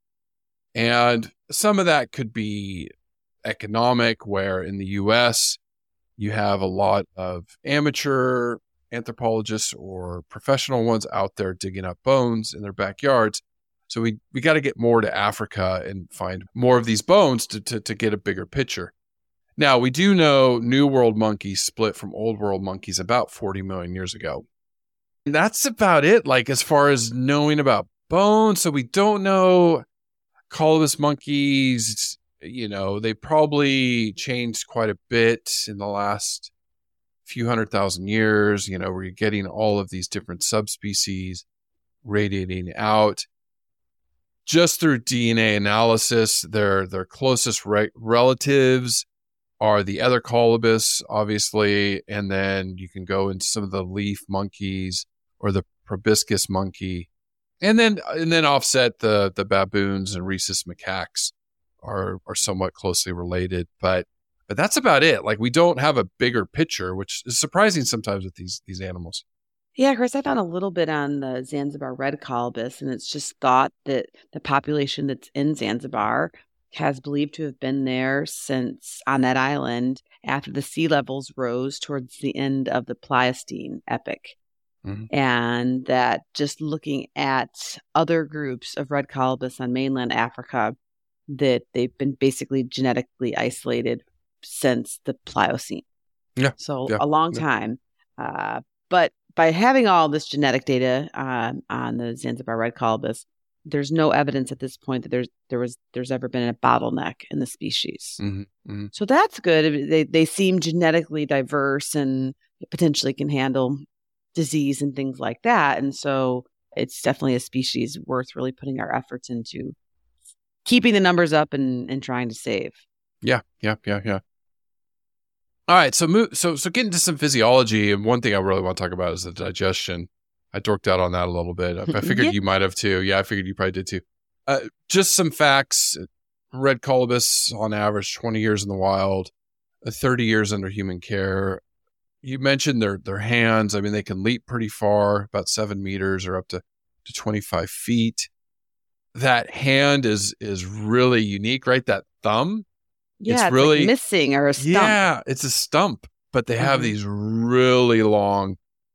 S5: And some of that could be economic, where in the U S you have a lot of amateur anthropologists or professional ones out there digging up bones in their backyards. So we, we got to get more to Africa and find more of these bones to, to, to get a bigger picture. Now, we do know New World monkeys split from Old World monkeys about forty million years ago. And that's about it, like as far as knowing about bones. So we don't know colobus monkeys, you know, they probably changed quite a bit in the last few hundred thousand years, you know, where you're getting all of these different subspecies radiating out. Just through D N A analysis, their their closest re- relatives are the other colobus, obviously, and then you can go into some of the leaf monkeys or the proboscis monkey, and then and then offset the the baboons and rhesus macaques are are somewhat closely related, but but that's about it. Like, we don't have a bigger picture, which is surprising sometimes with these these animals.
S6: Yeah, Chris, I found a little bit on the Zanzibar red colobus, and it's just thought that the population that's in Zanzibar has believed to have been there since on that island after the sea levels rose towards the end of the Pliocene epoch. Mm-hmm. And that just looking at other groups of red colobus on mainland Africa, that they've been basically genetically isolated since the Pliocene.
S5: Yeah.
S6: So
S5: yeah,
S6: a long
S5: yeah.
S6: time. Uh, but by having all this genetic data um, on the Zanzibar red colobus, there's no evidence at this point that there's there was there's ever been a bottleneck in the species.
S5: Mm-hmm, mm-hmm.
S6: So that's good. They they seem genetically diverse and potentially can handle disease and things like that. And so it's definitely a species worth really putting our efforts into keeping the numbers up and, and trying to save.
S5: Yeah, yeah, yeah, yeah. All right, so move, so so get into some physiology, and one thing I really want to talk about is the digestion. I dorked out on that a little bit. I, I figured
S6: yeah.
S5: you might have too. Yeah, I figured you probably did too. Uh, just some facts. Red colobus, on average, twenty years in the wild, uh, thirty years under human care. You mentioned their their hands. I mean, they can leap pretty far, about seven meters or up to, to twenty-five feet. That hand is is really unique, right? That thumb.
S6: Yeah,
S5: it's,
S6: it's
S5: really
S6: like missing or a stump.
S5: Yeah, it's a stump, but they have mm-hmm. these really long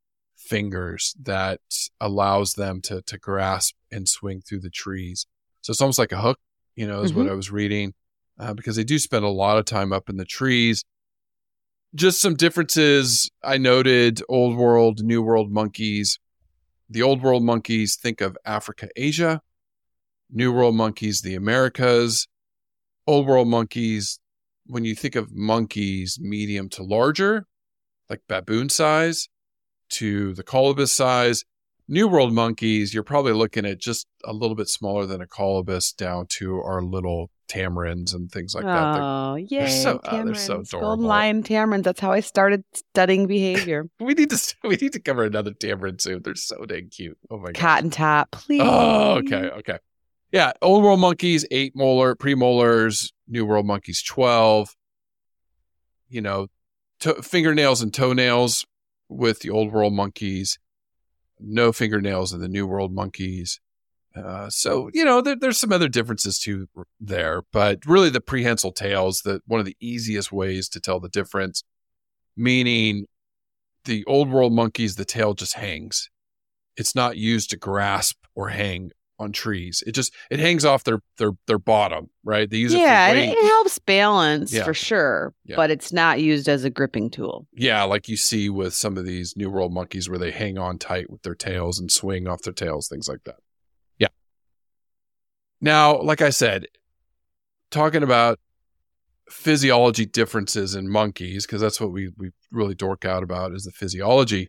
S5: fingers that allows them to to grasp and swing through the trees. So it's almost like a hook, you know, is mm-hmm. what I was reading, uh, because they do spend a lot of time up in the trees. Just some differences I noted: Old World, New World monkeys. The Old World monkeys think of Africa, Asia. New World monkeys, the Americas. Old World monkeys, when you think of monkeys, medium to larger, like baboon size, to the colobus size. New World monkeys, you're probably looking at just a little bit smaller than a colobus, down to our little tamarins and things like that.
S6: Oh, yay,
S5: they're so,
S6: tamarins.
S5: uh, they're so adorable.
S6: Golden lion tamarins. That's how I started studying behavior.
S5: we need to we need to cover another tamarin soon. They're so dang cute. Oh my god.
S6: Cotton top, please.
S5: Oh, okay, okay. Yeah, Old World monkeys, eight molar, premolars. New World monkeys, twelve. You know, to- fingernails and toenails with the Old World monkeys. No fingernails in the New World monkeys. Uh, so, you know, there, there's some other differences too there. But really the prehensile tail is the, one of the easiest ways to tell the difference. Meaning the Old World monkeys, the tail just hangs. It's not used to grasp or hang on trees. It just it hangs off their their their bottom, right? They use
S6: yeah,
S5: it for
S6: it, it helps balance
S5: yeah.
S6: for sure,
S5: yeah.
S6: but it's not used as a gripping tool.
S5: Yeah, like you see with some of these New World monkeys where they hang on tight with their tails and swing off their tails, things like that. Yeah. Now, like I said, talking about physiology differences in monkeys, because that's what we we really dork out about is the physiology.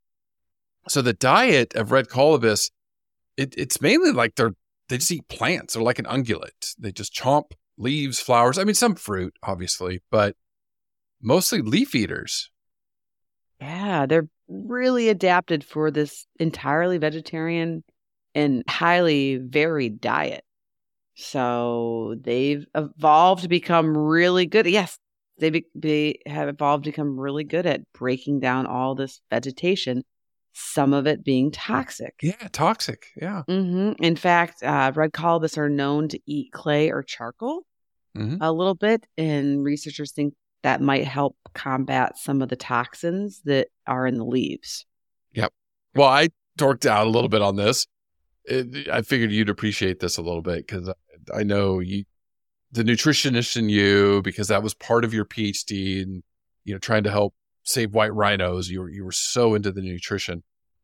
S5: So the diet of red colobus, It, it's mainly like they're, they just eat plants. They're like an ungulate. They just chomp leaves, flowers. I mean, some fruit, obviously, but mostly leaf eaters.
S6: Yeah, they're really adapted for this entirely vegetarian and highly varied diet. So they've evolved to become really good. Yes, they, be, they have evolved to become really good at breaking down all this vegetation, some of it being toxic.
S5: Yeah, toxic. Yeah.
S6: Mm-hmm. In fact, uh, red colobus are known to eat clay or charcoal
S5: Mm-hmm.
S6: a little bit, and researchers think that might help combat some of the toxins that are in the leaves.
S5: Yep. Well, I dorked out a little bit on this. It, I figured you'd appreciate this a little bit because I know you, the nutritionist in you, because that was part of your PhD and, you know, trying to help save white rhinos. You were, you were so into the nutrition.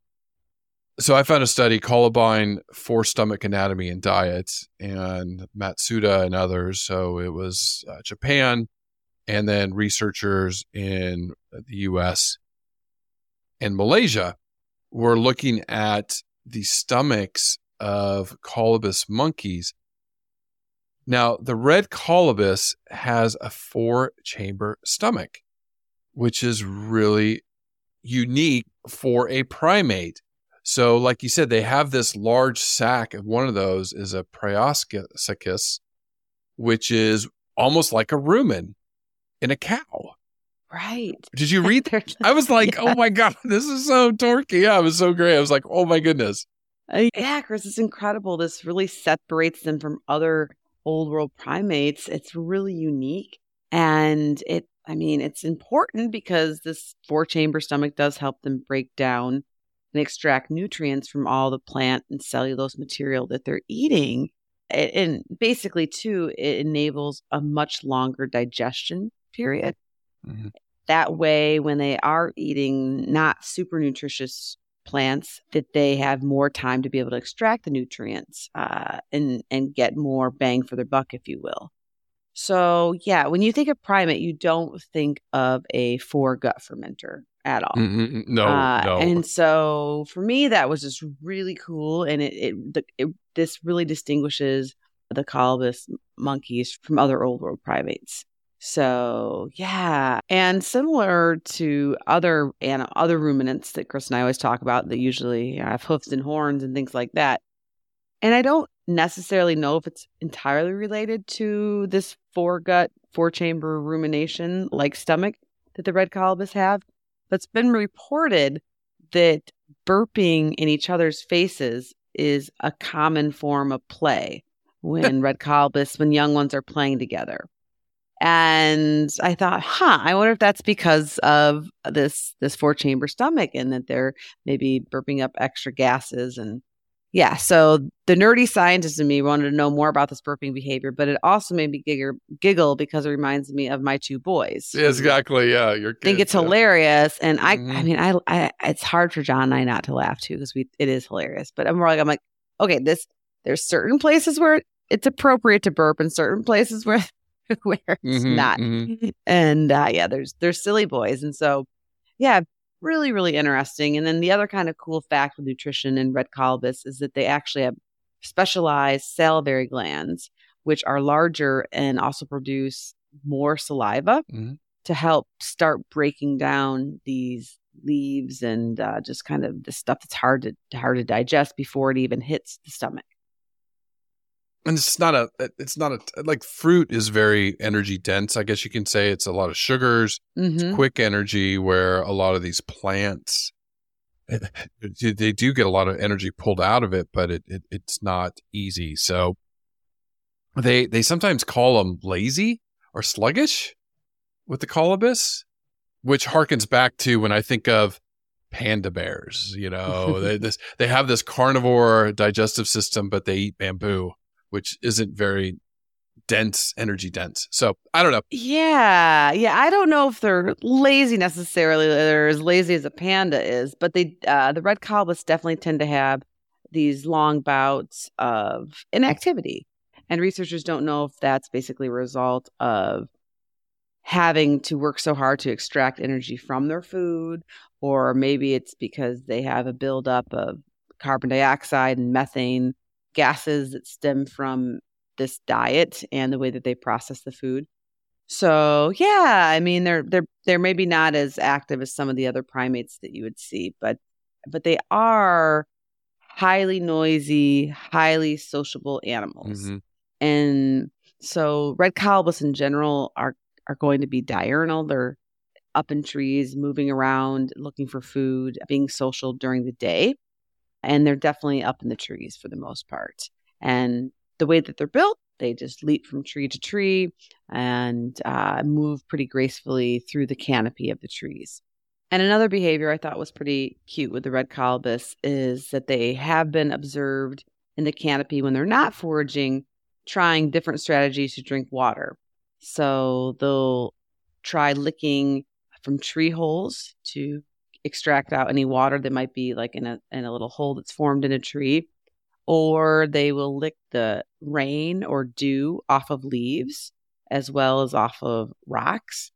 S5: So I found a study, Columbine for Stomach Anatomy and Diet, and Matsuda and others. So it was uh, Japan and then researchers in the U S and Malaysia were looking at the stomachs of colobus monkeys. Now, the red colobus has a four-chamber stomach, which is really unique for a primate. So, like you said, they have this large sac, and one of those is a Prioscus, which is almost like a rumen in a cow.
S6: Right.
S5: Did you read that? I was like, yeah. Oh my God, this is so dorky. Yeah, it was so great. I was like, oh my goodness.
S6: Uh, yeah, Chris, it's incredible. This really separates them from other old world primates. It's really unique. And it, I mean, it's important because this four chamber stomach does help them break down and extract nutrients from all the plant and cellulose material that they're eating. And basically, too, it enables a much longer digestion period. Mm-hmm. That way, when they are eating not super nutritious plants, that they have more time to be able to extract the nutrients uh, and, and get more bang for their buck, if you will. So, yeah, when you think of primate, you don't think of a foregut fermenter at all.
S5: Mm-hmm. No,
S6: uh,
S5: no.
S6: And so for me, that was just really cool. And it, it, the, it this really distinguishes the colobus monkeys from other old world primates. So, yeah. And similar to other and other ruminants that Chris and I always talk about that usually have hoofs and horns and things like that. And I don't necessarily know if it's entirely related to this foregut, four-chamber rumination like stomach that the red colobus have. But it's been reported that burping in each other's faces is a common form of play when red colobus, when young ones are playing together. And I thought, huh, I wonder if that's because of this this four-chamber stomach and that they're maybe burping up extra gases. And yeah, so the nerdy scientist in me wanted to know more about this burping behavior, but it also made me giggle, giggle because it reminds me of my two boys.
S5: Yeah, exactly. Yeah, your kids,
S6: I think it's
S5: yeah.
S6: hilarious. And I,
S5: Mm-hmm.
S6: I mean, I, I, it's hard for John and I not to laugh too because we, it is hilarious. But I'm more like, I'm like, okay, this. There's certain places where it's appropriate to burp, and certain places where. where it's
S5: Mm-hmm,
S6: not.
S5: mm-hmm.
S6: And uh, yeah, there's there's silly boys. And so, yeah, really, really interesting. And then the other kind of cool fact with nutrition in red colobus is that they actually have specialized salivary glands, which are larger and also produce more saliva
S5: Mm-hmm.
S6: to help start breaking down these leaves and uh, just kind of the stuff that's hard to hard to digest before it even hits the stomach.
S5: And it's not a, it's not a, like fruit is very energy dense. I guess you can say it's a lot of sugars,
S6: Mm-hmm.
S5: it's quick energy, where a lot of these plants, they do get a lot of energy pulled out of it, but it, it it's not easy. So they, they sometimes call them lazy or sluggish with the colobus, which harkens back to when I think of panda bears, you know, they, this, they have this carnivore digestive system, but they eat bamboo, which isn't very dense, energy dense. So I don't know.
S6: Yeah. Yeah. I don't know if they're lazy necessarily. They're as lazy as a panda is, but they, uh, the red colobus definitely tend to have these long bouts of inactivity. And researchers don't know if that's basically a result of having to work so hard to extract energy from their food, or maybe it's because they have a buildup of carbon dioxide and methane gases that stem from this diet and the way that they process the food. So yeah, I mean they're they're they're maybe not as active as some of the other primates that you would see, but but they are highly noisy, highly sociable animals.
S5: Mm-hmm.
S6: And so red colobus in general are, are going to be diurnal. They're up in trees, moving around, looking for food, being social during the day. And they're definitely up in the trees for the most part. And the way that they're built, they just leap from tree to tree and uh, move pretty gracefully through the canopy of the trees. And another behavior I thought was pretty cute with the red colobus is that they have been observed in the canopy when they're not foraging, trying different strategies to drink water. So they'll try licking from tree holes to extract out any water that might be like in a in a little hole that's formed in a tree. Or they will lick the rain or dew off of leaves as well as off of rocks.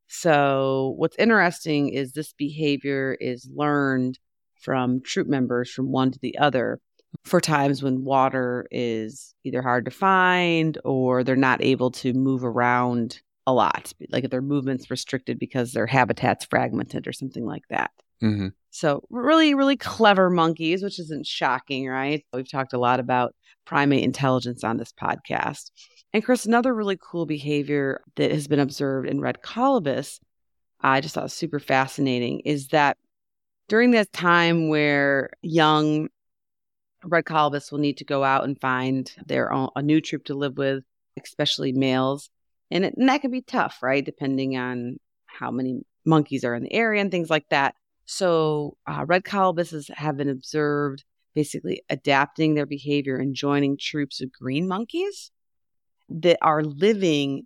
S6: So what's interesting is this behavior is learned from troop members from one to the other for times when water is either hard to find or they're not able to move around a lot, like if their movement's restricted because their habitat's fragmented or something like that.
S5: Mm-hmm.
S6: So really, really clever monkeys, which isn't shocking, right? We've talked a lot about primate intelligence on this podcast. And Chris, another really cool behavior that has been observed in red colobus, I just thought was super fascinating, is that during this time where young red colobus will need to go out and find their own, a new troop to live with, especially males. And, it, and that can be tough, right? Depending on how many monkeys are in the area and things like that. So uh, red colobuses have been observed basically adapting their behavior and joining troops of green monkeys that are living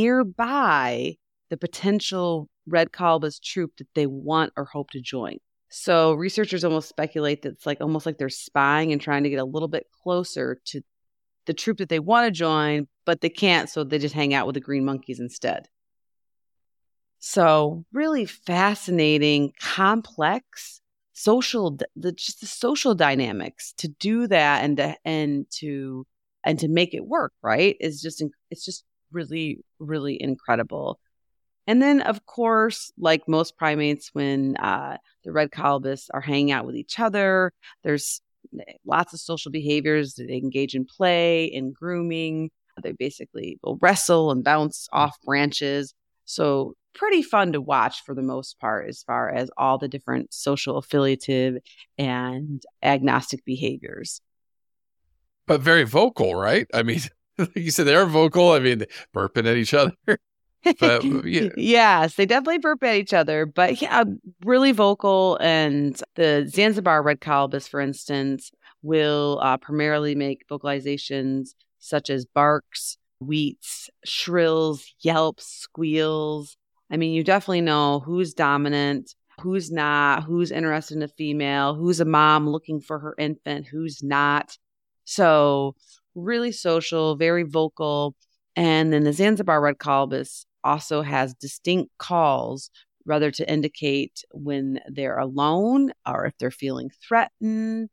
S6: nearby the potential red colobus troop that they want or hope to join. So researchers almost speculate that it's like almost like they're spying and trying to get a little bit closer to the troop that they want to join, but they can't, so they just hang out with the green monkeys instead. So really fascinating, complex social, the just the social dynamics to do that and to, and to and to make it work, right? Is just it's just really, really incredible. And then, of course, like most primates, when uh, the red colobus are hanging out with each other, there's lots of social behaviors. They engage in play and grooming. They basically will wrestle and bounce off branches. So pretty fun to watch for the most part as far as all the different social affiliative and agnostic behaviors.
S5: But very vocal, right? I mean, like you said, they're vocal. I mean, burping at each other. But, yeah.
S6: Yes, they definitely burp at each other, but yeah, really vocal. And the Zanzibar red colobus, for instance, will uh, primarily make vocalizations such as barks, wheets, shrills, yelps, squeals. I mean, you definitely know who's dominant, who's not, who's interested in a female, who's a mom looking for her infant, who's not. So really social, very vocal. And then the Zanzibar red colobus also has distinct calls, rather to indicate when they're alone or if they're feeling threatened.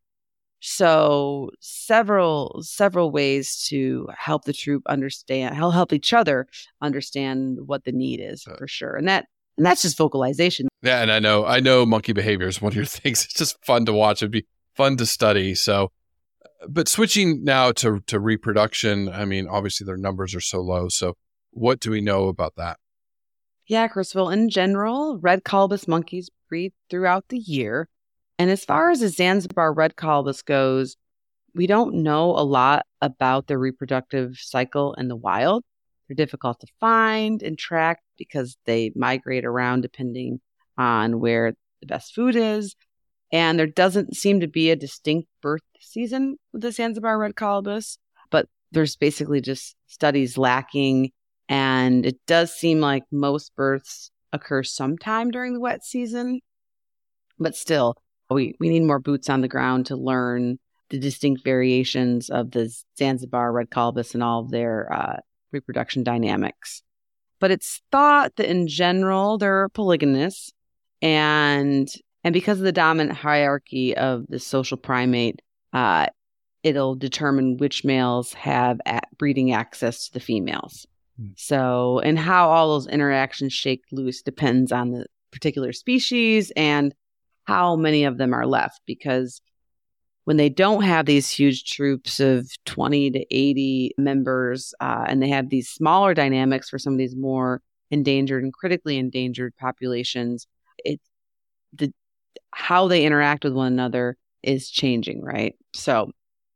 S6: So several several ways to help the troop understand, help help each other understand what the need is for sure. And that and that's just vocalization.
S5: Yeah, and I know I know monkey behavior is one of your things. It's just fun to watch. It'd be fun to study. So, but switching now to to reproduction, I mean, obviously their numbers are so low. So, what do we know about that?
S6: Yeah, Chrisville, in general, red colobus monkeys breed throughout the year. And as far as the Zanzibar red colobus goes, we don't know a lot about their reproductive cycle in the wild. They're difficult to find and track because they migrate around depending on where the best food is. And there doesn't seem to be a distinct birth season with the Zanzibar red colobus, but there's basically just studies lacking. And it does seem like most births occur sometime during the wet season, but still, We we need more boots on the ground to learn the distinct variations of the Zanzibar red colobus and all of their uh, reproduction dynamics. But it's thought that in general they're polygamous, and and because of the dominant hierarchy of the social primate, uh, it'll determine which males have at breeding access to the females. Mm. So, and how all those interactions shake loose depends on the particular species and how many of them are left, because when they don't have these huge troops of twenty to eighty members, uh, and they have these smaller dynamics for some of these more endangered and critically endangered populations, it the how they interact with one another is changing, right? So,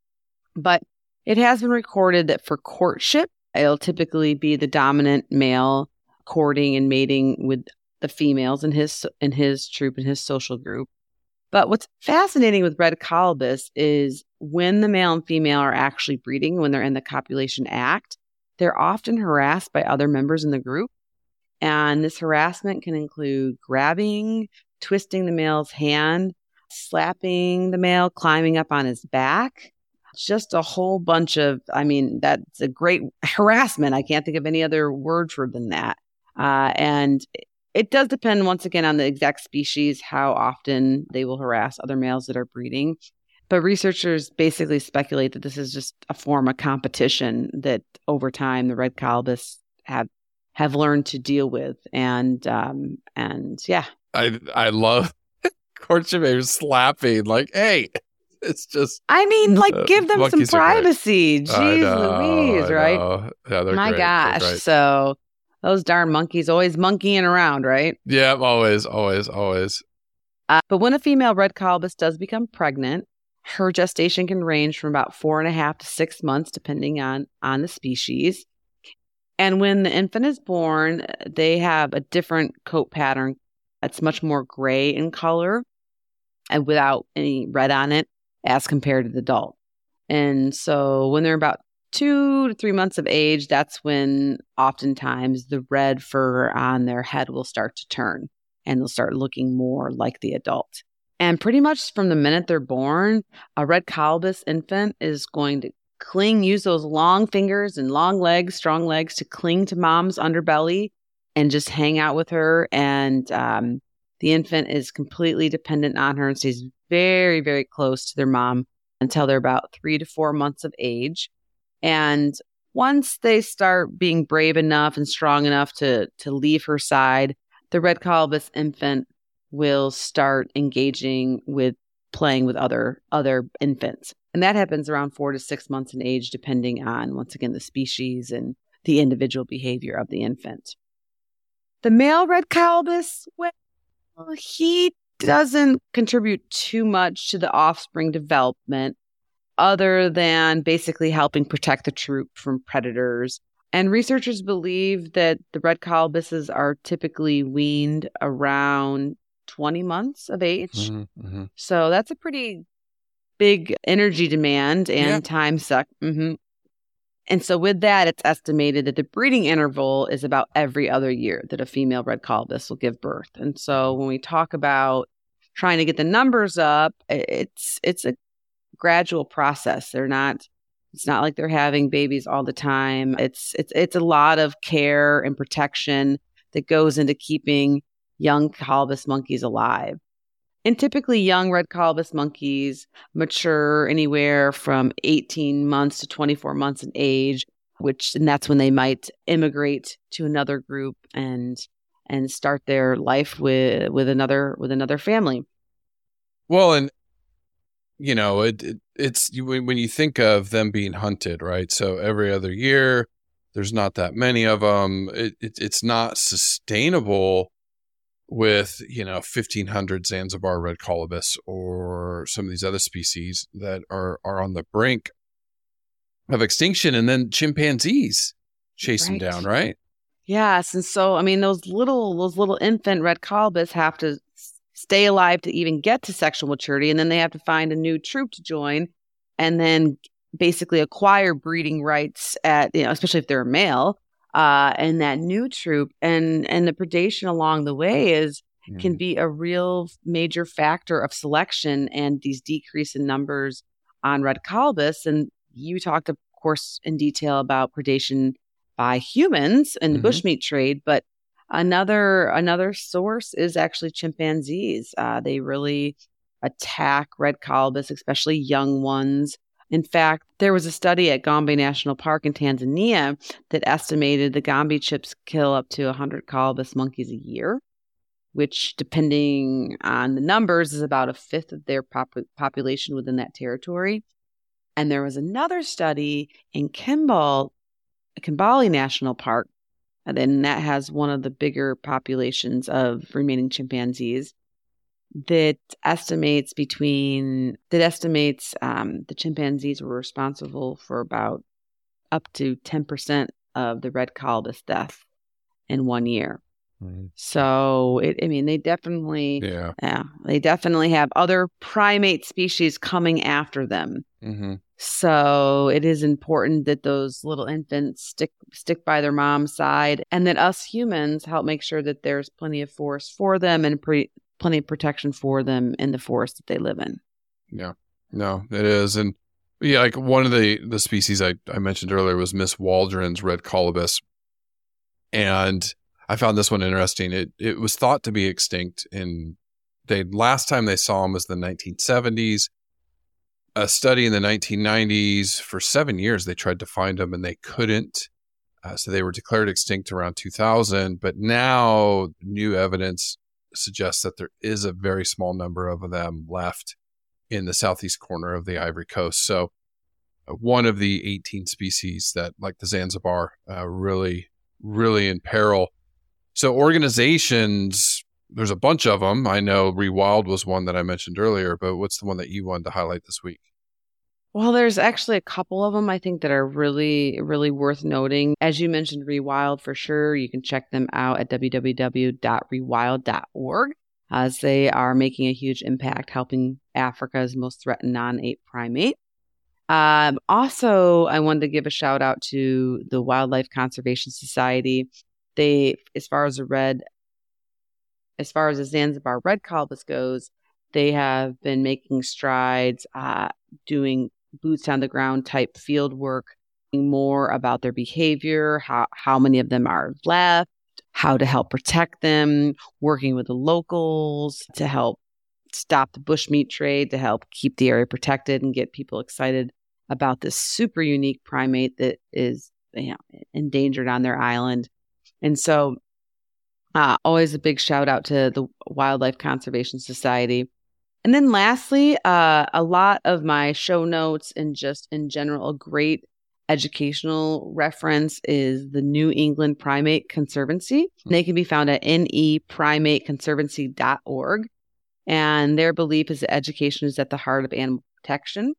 S6: but it has been recorded that for courtship, it'll typically be the dominant male courting and mating with the females in his in his troop and his social group. But what's fascinating with red colobus is when the male and female are actually breeding, when they're in the copulation act, they're often harassed by other members in the group. And this harassment can include grabbing, twisting the male's hand, slapping the male, climbing up on his back. Just a whole bunch of, I mean, that's a great harassment. I can't think of any other word for than that. Uh, and it does depend, once again, on the exact species, how often they will harass other males that are breeding. But researchers basically speculate that this is just a form of competition that over time the red colobus have have learned to deal with. And, um, and yeah.
S5: I I love courtship is slapping. Like, hey, it's just.
S6: I mean, like,
S5: uh,
S6: give them some privacy. Jeez
S5: know,
S6: Louise,
S5: I
S6: right?
S5: know. Yeah, they're
S6: My
S5: great.
S6: gosh.
S5: They're great.
S6: So those darn monkeys always monkeying around, right?
S5: Yeah, always, always, always.
S6: Uh, but when a female red colobus does become pregnant, her gestation can range from about four and a half to six months, depending on, on the species. And when the infant is born, they have a different coat pattern. It's much more gray in color and without any red on it as compared to the adult. And so when they're about two to three months of age, that's when oftentimes the red fur on their head will start to turn and they'll start looking more like the adult. And pretty much from the minute they're born, a red colobus infant is going to cling, use those long fingers and long legs, strong legs to cling to mom's underbelly and just hang out with her. And um, the infant is completely dependent on her and stays very, very close to their mom until they're about three to four months of age. And once they start being brave enough and strong enough to, to leave her side, the red colobus infant will start engaging with playing with other other infants. And that happens around four to six months in age, depending on, once again, the species and the individual behavior of the infant. The male red colobus, well, he doesn't contribute too much to the offspring development other than basically helping protect the troop from predators. And researchers believe that the red colobuses are typically weaned around twenty months of age.
S5: Mm-hmm, mm-hmm.
S6: So that's a pretty big energy demand and
S5: Yeah.
S6: time suck. Mm-hmm. And so with that, it's estimated that the breeding interval is about every other year that a female red colobus will give birth. And so when we talk about trying to get the numbers up, it's it's a gradual process. They're not, it's not like they're having babies all the time. It's it's it's a lot of care and protection that goes into keeping young colobus monkeys alive. And typically young red colobus monkeys mature anywhere from eighteen months to twenty-four months in age, which, and that's when they might immigrate to another group and and start their life with with another with another family.
S5: Well, and you know, it, it it's you, when you think of them being hunted, right? So every other year, there's not that many of them. It, it it's not sustainable with, you know, fifteen hundred Zanzibar red colobus or some of these other species that are are on the brink of extinction, and then chimpanzees chase
S6: Right.
S5: them down, right?
S6: Yes, and so I mean those little those little infant red colobus have to s- stay alive to even get to sexual maturity, and then they have to find a new troop to join, and then basically acquire breeding rights at, you know, especially if they're a male, uh, and that new troop, and and the predation along the way is can be a real major factor of selection and these decrease in numbers on red colobus. And you talked, of course, in detail about predation by humans in the
S5: Mhm.
S6: bushmeat trade, but another another source is actually chimpanzees. Uh, they really attack red colobus, especially young ones. In fact, there was a study at Gombe National Park in Tanzania that estimated the Gombe chips kill up to one hundred colobus monkeys a year. which, depending on the numbers, is about a fifth of their pop- population within that territory. And there was another study in Kimball, Kimbali National Park, and then that has one of the bigger populations of remaining chimpanzees, that estimates between that estimates um, the chimpanzees were responsible for about up to ten percent of the red colobus death in one year. Mm-hmm. So it, I mean, they definitely,
S5: yeah,
S6: yeah, they definitely have other primate species coming after them.
S5: Mm-hmm.
S6: So it is important that those little infants stick stick by their mom's side, and that us humans help make sure that there's plenty of forest for them and pre- plenty of protection for them in the forest that they live in.
S5: Yeah, no, it is. And yeah, like one of the, the species I, I mentioned earlier was Miss Waldron's red colobus. And I found this one interesting. It it was thought to be extinct in they last time they saw him was the nineteen seventies. A study in the nineteen nineties, for seven years they tried to find them and they couldn't. Uh, so they were declared extinct around two thousand. But now new evidence suggests that there is a very small number of them left in the southeast corner of the Ivory Coast. So uh, one of the eighteen species that, like the Zanzibar, uh, really, really in peril. So organizations, there's a bunch of them. I know Rewild was one that I mentioned earlier, but what's the one that you wanted to highlight this week?
S6: Well, there's actually a couple of them I think that are really, really worth noting. As you mentioned, Rewild, for sure. You can check them out at w w w dot rewild dot org, as they are making a huge impact helping Africa's most threatened non-ape primate. Um, also, I wanted to give a shout out to the Wildlife Conservation Society. They, as far as the red, as far as the Zanzibar red colobus goes, they have been making strides, uh, doing boots on the ground type field work, more about their behavior, how, how many of them are left, how to help protect them, working with the locals to help stop the bushmeat trade, to help keep the area protected and get people excited about this super unique primate that is, you know, endangered on their island. And so uh, always a big shout out to the Wildlife Conservation Society. And then lastly, uh, a lot of my show notes and just in general, a great educational reference is the New England Primate Conservancy. They can be found at n e primate conservancy dot org. And their belief is that education is at the heart of animal protection.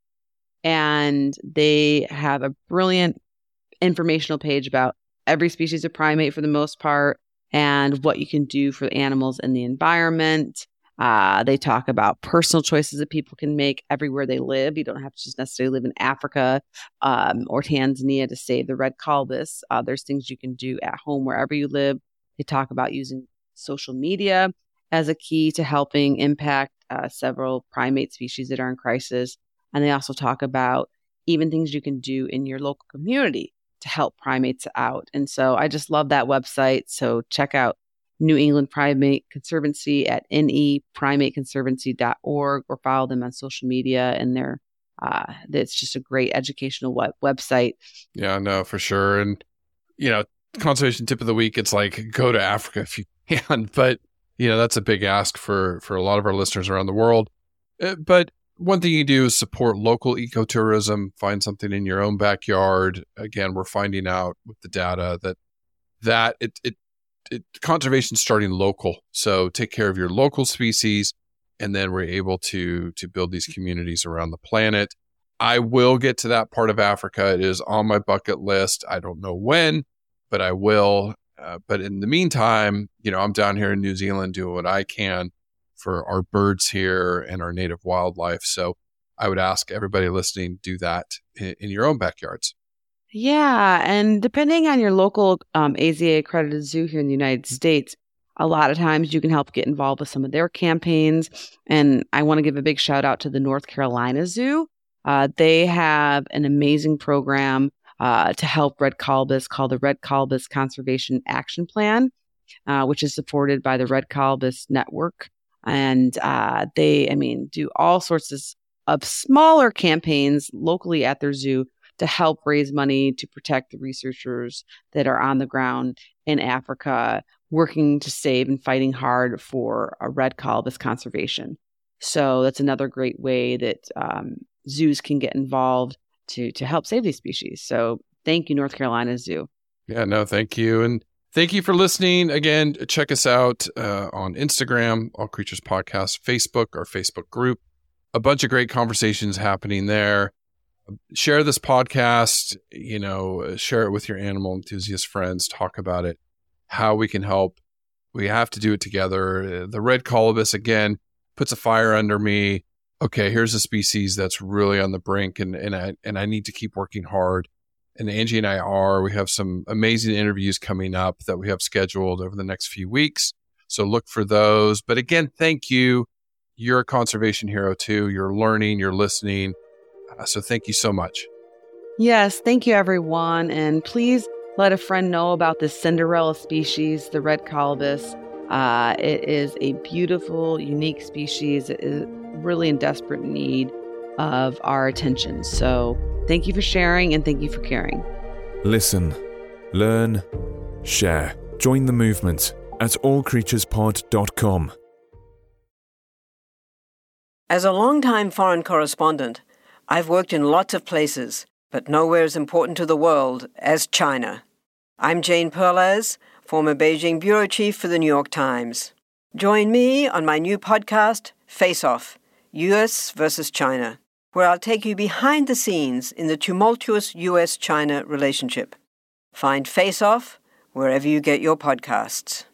S6: And they have a brilliant informational page about every species of primate for the most part and what you can do for animals in the environment. Uh, they talk about personal choices that people can make everywhere they live. You don't have to just necessarily live in Africa um, or Tanzania to save the red colobus. Uh, there's things you can do at home wherever you live. They talk about using social media as a key to helping impact uh, several primate species that are in crisis. And they also talk about even things you can do in your local community to help primates out. And so I just love that website. So check out New England Primate Conservancy at n e primate conservancy dot org or follow them on social media. And they're, uh, it's just a great educational web- website.
S5: Yeah, no, for sure. And, you know, conservation tip of the week, it's like, go to Africa if you can. But, you know, that's a big ask for, for a lot of our listeners around the world. Uh, but one thing you do is support local ecotourism, find something in your own backyard. Again, we're finding out with the data that that it, it, it conservation starting local. So take care of your local species, and then we're able to to build these communities around the planet. I will get to that part of Africa. It is on my bucket list. I don't know when, but I will. Uh, but in the meantime, you know, I'm down here in New Zealand doing what I can for our birds here and our native wildlife. So I would ask everybody listening, do that in, in your own backyards.
S6: Yeah. And depending on your local um, A Z A accredited zoo here in the United States, a lot of times you can help get involved with some of their campaigns. And I want to give a big shout out to the North Carolina Zoo. Uh, they have an amazing program uh, to help red colobus called the Red Colobus Conservation Action Plan, uh, which is supported by the Red Colobus Network. And uh, they, I mean, do all sorts of, of smaller campaigns locally at their zoo to help raise money to protect the researchers that are on the ground in Africa working to save and fighting hard for a red colobus conservation. So that's another great way that um, zoos can get involved to to help save these species. So thank you, North Carolina Zoo.
S5: Yeah, no, thank you. And thank you for listening. Again, check us out uh, on Instagram, All Creatures Podcast, Facebook, our Facebook group. A bunch of great conversations happening there. Share this podcast, you know, share it with your animal enthusiast friends, talk about it, how we can help. We have to do it together. The red colobus, again, puts a fire under me. Okay, here's a species that's really on the brink, and, and I and I need to keep working hard. And Angie and I are. We have some amazing interviews coming up that we have scheduled over the next few weeks. So look for those. But again, thank you. You're a conservation hero too. You're learning, you're listening. Uh, so thank you so much.
S6: Yes, thank you, everyone. And please let a friend know about this Cinderella species, the red colobus. Uh, it is a beautiful, unique species. It is really in desperate need of our attention. So thank you for sharing and thank you for caring.
S4: Listen, learn, share. Join the movement at all creatures pod dot com.
S9: As a longtime foreign correspondent, I've worked in lots of places, but nowhere as important to the world as China. I'm Jane Perlez, former Beijing bureau chief for the New York Times. Join me on my new podcast, Face Off, U S versus China, where I'll take you behind the scenes in the tumultuous U S China relationship. Find Face Off wherever you get your podcasts.